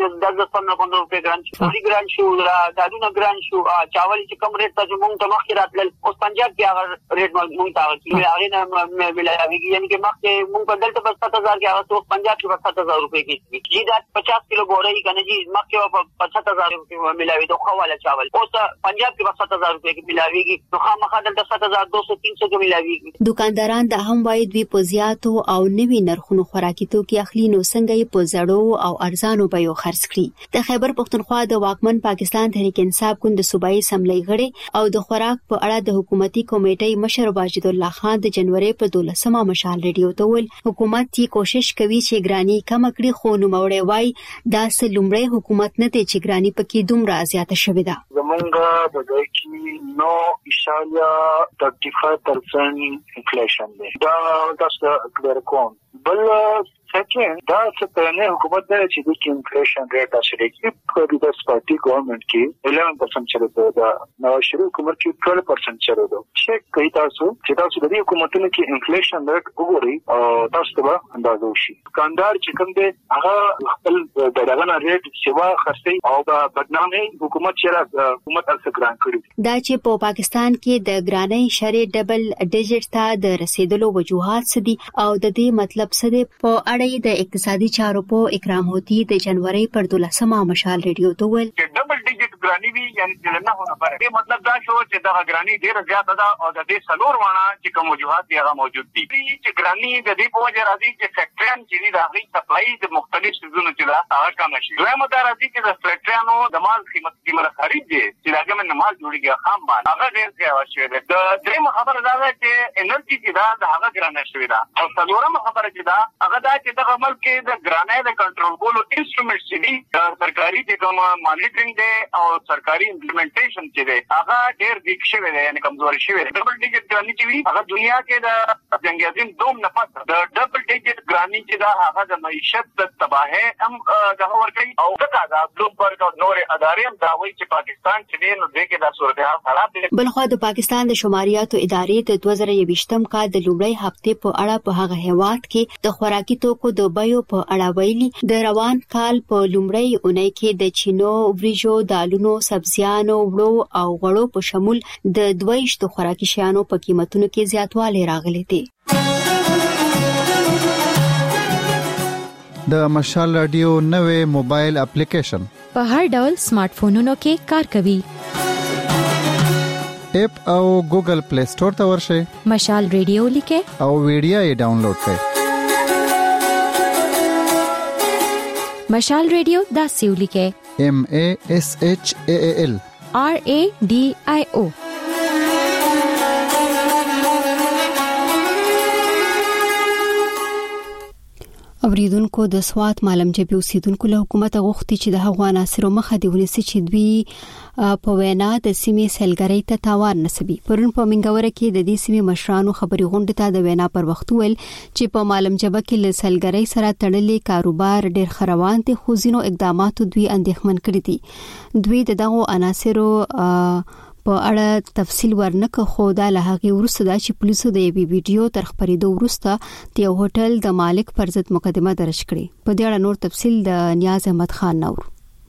10-15 روپے ګران شو وړي ګران شو دالونه ګران شو چاول چې کم ریټ ته مونږ ته مخکې راتل اوس پنجاب کې هغه ریټ مونږ ته هغه نه ملایوي یعنی چې مخکې مونږ په دلته په 7000 کې هغه اوس پنجاب کې په 7000 روپے کې چې دا 50 کیلو ګورې کنه جی مخکې په 7000 روپے ملایوي دوه خواله چاول اوس پنجاب کې په 7000 روپے کې ملایويږي نو خامخا دلته 7200-300 کې ملایويږي. دکانداران د هم وايي دوی په زیاتو او نوي نرخونو خوراکي توکي اخلي نو څنګه یې په زړو او ارزانو بیو خرڅ کړي. د خیبر پښتونخوا د واکمن پاکستان تحریک انصاف ګوند صوبایي سملۍ غړي او د خوراک په اړه د حکومتي کمیټې مشر واجد الله خان د جنوري په 12مه مشال ریډیو ته ویل حکومت یې کوشش کوي چې ګرانی کم کړي خو نو موري وای دا سلومړی حکومت نه دی چې ګرانی پکې دومره زیاته شوې ده. زمونږ د دای کې 9.35% انفلیشن دی دا تاسو کلیر کوم بل سکند دا څه نه حکومت دا چې د انفلیشن ریټ اصلي کې په د پارټي ګورنمنت کې 11% چلو دا نو شروع حکومت کې 12% چلو دا چیک کوي تاسو چې تاسو د حکومتونو کې انفلیشن ریټ وګورئ او تاسو ته اندازه وشي. کاندار چې کوم دی هغه خپل دغه نه ریټ سیوا خرڅي او د بدنامي حکومت چې حکومت ارڅ ګران کړی دا چې په پاکستان کې د ګرانۍ شری ډبل ډیجټ ته د رسیدلو وجوهات څه دي او د دې مطلب څه دی په اړه د اقتصادي چارو په اکرام هوتی د جنوري پر 12مه مشال ریډیو ته ویل ډبل ډیجټ ګرانی وی یعنی چې نه هونه پر دې مطلب دا شو چې دا ګرانی ډیر زیات ده او د دې سلور وانه چې کوم وجوهات دی هغه موجود دي چې ګرانی د دې په وجه راځي چې فیکټریان چې د هغې سپلای د مختلف سيزونو چې دا هغه کم شي. دویمه دا راځي چې د فیکټریانو د مال قیمت خرید دي چې دا کوم مال جوړیږي خام مال هغه ډیر زیات شوی دی. د درېمه خبره دا ده چې انرژي چې دا هغه ګرانه شوی ده او څلورمه خبره چې دا هغه دا چې د عمل کې د ګرانۍ د کنټرول کولو انسټرومنټس چې دي سرکاري د کوم مانیټرینګ دی او سرکاري امپلیمنټیشن چې دی هغه ډېر ویک شوی دی یعنی کمزوري شوی دی. ډبل ډیجټ ګرانۍ چې وي هغه دنیا کې د جنگ عظیم دوم نه پس د ډبل ډیجټ ګرانۍ چې دا هغه د معیشت د تباہي هم دغه ورګي او دا بلومبرګ او نور ادارې هم دا وایي چې پاکستان چې دی نو دغه د صورتحال خراب دی. بلخوا د پاکستان د شماریاتو ادارې د 2021م کال د لومړۍ هفته په اړه په هغه هیواد کې د خوراکي توکو د بیو په اړه ویلي د روان کال په لومړۍ اونۍ کې د چینو وریجو دالونو سبزیانو وړو او غوړو په شمول د 22 خوراکي شیانو په قیمتونو کې زیاتوالی راغلی دی. د مشال رادیو نوې موبایل اپلیکیشن په هر ډول سمارټ فونونو کې کار کوي. اپ او ګوګل پلی سٹور ته ورشئ مشال ریډیو لیکه او ویډیو یې ډاونلوډ کړئ. مشال ریډیو دا سیو لیکه MASHAAL RADIO. اوریدونکو د سوات معلم جبي اوسیدونکو له حکومت غوښتي چې د هغو عناصرو مخه دی ونیسي چې دوی په وینا د سیمې سیلګرۍ ته تاوان نسبي. پرون په منګوره کې د دې سیمې مشرانو خبري غونډه ته د وینا پر وخت ویل چې په معلم جبه کې له سیلګرۍ سره تړلې کاروبار ډېر خروان دي خو ځینو اقداماتو دوی اندېښمن کړی دي. دوی دغه عناصرو په اړه تفصیل ورنکه خو دا له هغه وروسته دا چې پولیسو د یوې ویډیو تر خبرېدو وروسته د یو هوټل د مالک پر ضد مقدمه درج کړې. په دې اړه نور تفصیل د نیاز احمد خان نور.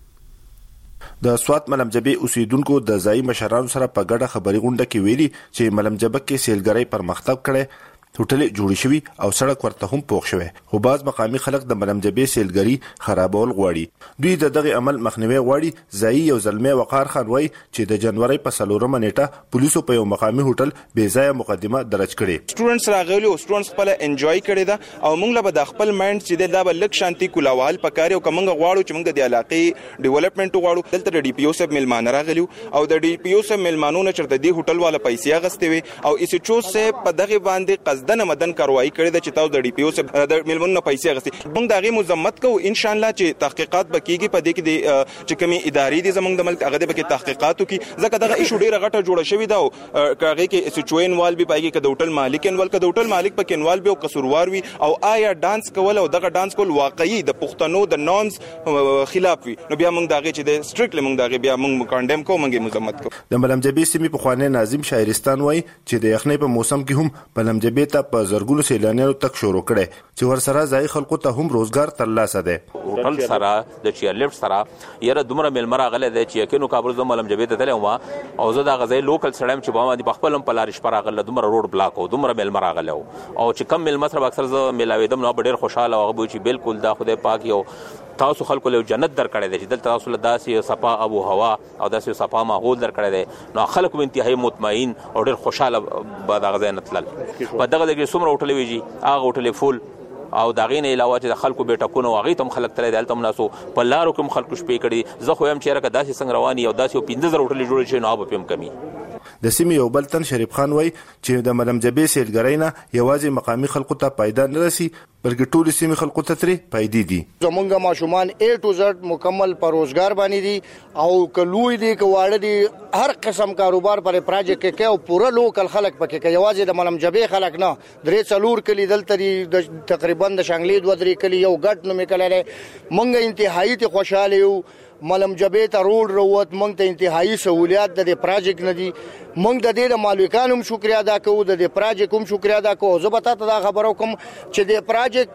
د سوات ملمجبې اوسیدونکو د ځای مشرانو سره په ګډه خبري غونډه کې ویلي چې ملمجبه کې سیلګرۍ پرمختګ کړي، هوټل جوړ شوی او سړک ورته هم پوښ شوی، خو باز مقامي خلک د ملمجبې سیلګرۍ خرابول غواړي. دوی د دغه عمل مخنیوي غواړي. ځای یو زلمه وقار خان وای چې د جنوري په 4 نیټه پولیسو په یو مقامي هوټل بې ځای مقدمه درج کړي. سټوډنټس راغلي او سټوډنټس خپل انجوای کړي دا او موږ له د خپل مایند چې د بل شانتي کولاوال پکاري او کومه غواړو چې موږ د علاقې ډیولپمنٹ غواړو. دلته د ډي پی او سب ملمانه راغلي او د ډي پی او سب ملمانو نه چرته دی هوټل والا پیسې غستې وي او ایسچو سه په دغه باندې قصدن مدن کاروایی کړی د چې تاسو د ډي پی او سب د ملمنو پیسې غستې. موږ دغه مذمت کوو ان شاء الله چې تحقیقات بکیږي په دې کې د چې کومي ادارې دي زمونږ د ملک هغه د بکې تحقیقاتو کې ځکه دغه ایشو ډیره غټه جوړه شوې ده او هغه کې سچوین وال به پایږي کده هوټل مالک انوال کده هوټل مالک په کینوال به قصوروار وي او آیا ډانس کول او دغه ډانس کول واقعي د پښتنو د نورمز خلاف وي نو بیا موږ دغه چې د سټریکټلی موږ دغه بیا موږ کانډم کوو موږ مذمت کوو. د ملمجبې سیمې په خوانې ناظم شاعرستان وای چې د یخنۍ په موسم کې هم ملمجبې ته په زرګونو سیلانیانو تک شروع کړي چې ورسره ځای خلکو ته هم روزګار ترلاسه ده. هوټل سره د چیر لیفت سره یره دومره ملمره غله ده چې یقینو کابل زم ملمجبې ته تلم او زه د غزای لوکل سړم چې په ما دي خپل په لارش پر غله دومره روډ بلاک او دومره ملمره غله او چې کم ملمه سره اکثر زه ملاویدم نو ډیر خوشاله او غو چې بالکل دا خدای پاک یو تاسو خلکو له جنت در کړی دی چې دلته تاسو له داسې صفا ابو هوا او داسې صفا ماحول در کړی دی نو خلکو انتهایی مطمئن او ډیر خوشاله به دغه ځای نتلل. په دغه ځای کې څومره هوټل ویجی هغه هوټل فول او دغه نه علاوه چې خلکو بیٹکونه واغې تم خلک تل دلته مناسو په لارو کوم خلکو شپې کړي. زه خو هم چیرې کا داسې څنګه رواني او داسې 15000 هوټل جوړ شي نو اب پم کمی. د سیمې یو بل تن شریف خان وای چې د ملمجبې سیلګرۍ نه یوازې مقامي خلکو ته پیدا نه رسی بلکې ټول سیمې خلکو ته ترې پیدا دي. زمونږ ماشومان A to Z مکمل پر روزګار باندې دي او کلوې دي کواړه دي هر قسم کاروبار پر پروژه کې او پورا لوکل خلک پکې کې یوازې د ملمجبې خلک نه درې څلور کلی دلته تقریبا د شانګلې 2-3 کلی یو ګټ نو میکلره مونږ انتهایی ته خوشاله یو. ملمجبې ته روډ وروت مونږ ته انتهایی سہولیات د پروژې نه دي. مونږ د دې مالکانو هم شکریا ادا کوو د پروژې کوم شکریا ادا کوو. زه به تاسو دا خبرو کوم چې د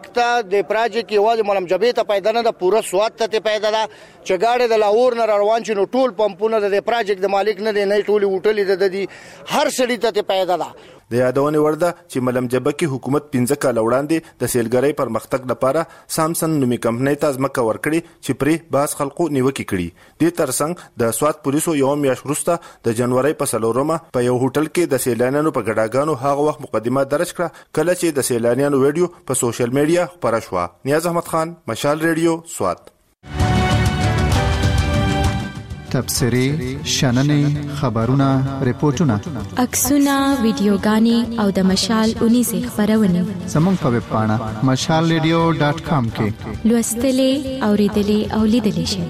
پروژې کې یوازې ملمجبې ته پیدا نه ده پورا سواد ته پیدا ده چې گاډي د لاهور نه روان شي نو ټول پمپونه د پروژې د مالک نه دي نه ټول هوټل د دي هر سړی ته پیدا ده. د یادونې ورده چې ملمجبه کې حکومت 15 کال وړاندې د سیلګرۍ پرمختګ لپاره سامسن نومي کمپنۍ ته ځمکه ورکړي چې پرې باز خلکو نیوکه کړي. د ترڅنګ د سوات پولیسو یو میاشت وروسته د جنوري په 4 په یو هوټل کې د سیلانیانو په ګډاګانو هغه وخت مقدمه درج کړه کله چې د سیلانیانو ویډیو په سوشل میډیا خپاره شو. نیاز احمد خان، مشال ریډیو، سوات. تبصرې، شننې، خبرونه، ریپورتونه، عکسونه، ویډیوګانې او د مشال 19 خبرونه زموږ په ویب پاڼه mashalradio.com کې لوستلې، اوریدلې او لیدلې شئ.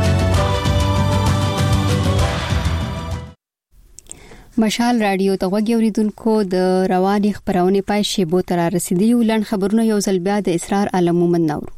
مشال رادیو ته وګورئ اوریدونکو د رواني خبرونه پای شی بو تر رسیدي ولن خبرونه یو ځل بیا د اسرار عالم مومن نور.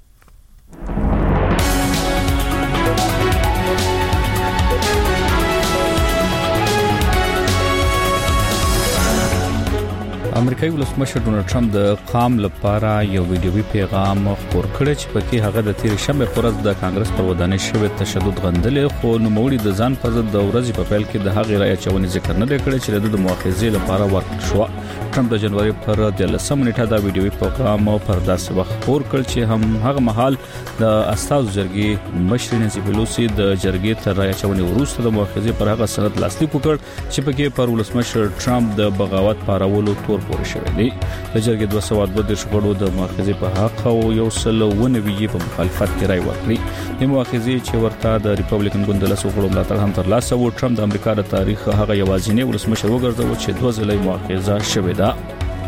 امریکایي ولسمشر ډونالد ټرمپ د قام لپاره یو ویډیوي پیغام خپور کړ چې پکې هغه د تیر شنبه پر ورځ د کانګرس پر ودانۍ شوی تشدد غندلې خو نو موړي د ځان په ضد د ورځې په پیل کې د هغې رایه چونې ذکر نه کړی چې د مؤاخذې لپاره ورکړل شو. ټرمپ د جنوري پر 13 نیټه دا ویډیوي پیغام پر داسې وخت خپور کړ چې هم هغه مهال د استاذ جرګې مشر نانسي پیلوسی د جرګې تر رایه چونې وروسته د مؤاخذې پر هغه سند لاسلیک وکړ چې پکې پر ولسمشر ټرمپ د بغاوت پارولو تور پورې شوی دی. د جرګې 222 غړو د مؤاخذې په حق او یو سل ونوي په مخالفت کې رائے ورکړي. د مؤاخذې چې ورته د ریپبلیکن ګوند له غړو ملاتړ هم ترلاسه و. ټرمپ د امریکا د تاریخ هغه یوازینی ولسمشر وګرځاو چې 2 ځله مؤاخذه شوې ده.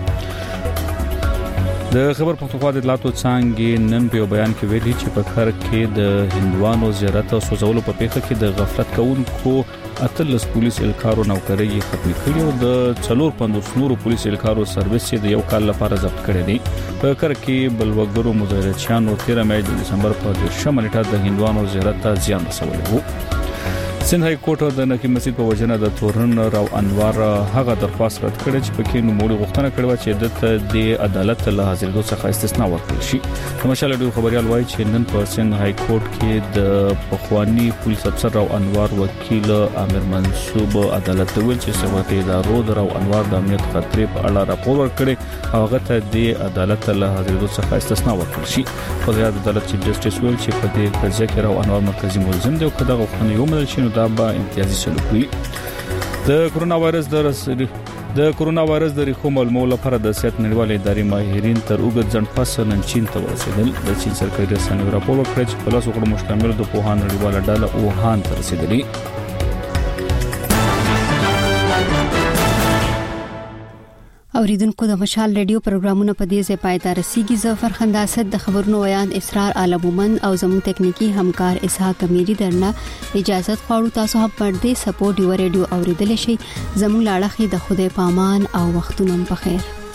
د خبر پښتونخوا د اطلاعاتو څانګې نن په بیان کې ویلي چې په کار کې د هندوانو زیارت او سوزولو په پیښه کې د غفلت کوونکو اتلس پولیس الکارو نوکرۍ ختم کړي او د 450 نورو پولیس الکارو سرویس د یو کال لپاره ضبط کړي دي. په کار کې بلوګرو مظاهرچیانو 13 مې د دسمبر په 10 نیټه د هندوانو زیارت ته زیان رسولی وو. سند های کورټ د نکی مسجد په وجنه د تورن راو انوار هغه درخواست رد کړ چې پکې نو موړي غوښتنه کړې چې د عدالت له حاضرېدو څخه استثناء ورکړي شي. تماشا لډو خبريال وایي چې نن په سند های کورټ کې د پخوانی پولیس افسر راو انوار وکیل عامر منصوب عدالت ویل چې سمته ادارو د راو انوار د امنیت خطرې په اړه راپور ورکړي او هغه ته د عدالت له حاضرېدو څخه استثناء ورکړي شي. په ځای عدالت چیف جسټس ویل چې په دې قضیه کې راو انوار مرکزی ملزم دی او کله غوښتنه یو مدل شي دا به امتیازي سلوک وي. د کرونا وایرس د ریښو معلومولو لپاره د صحت نړیوالې ادارې ماهرین تر اوږد ځنډ پس نن چین ته ورسېدل. د چین سرکاري رسنیو راپور ورکړ چې په لاس وکړو مشتمل د پوهان نړیواله ډله ووهان ته رسیدلي. اوریدونکو د مشال ریډیو پروګرامونه په دې ځای پای ته رسیدي. زه فرخنده اسد د خبرونو ویان اسرار عالمومن او زموږ تکنیکی همکار اسحاق امیری درنه اجازه غواړو. تاسو هم پر دې سپورټ یو ریډیو اوریدل شي. زموږ لاړه د خدای پامان او وختونه په خیر.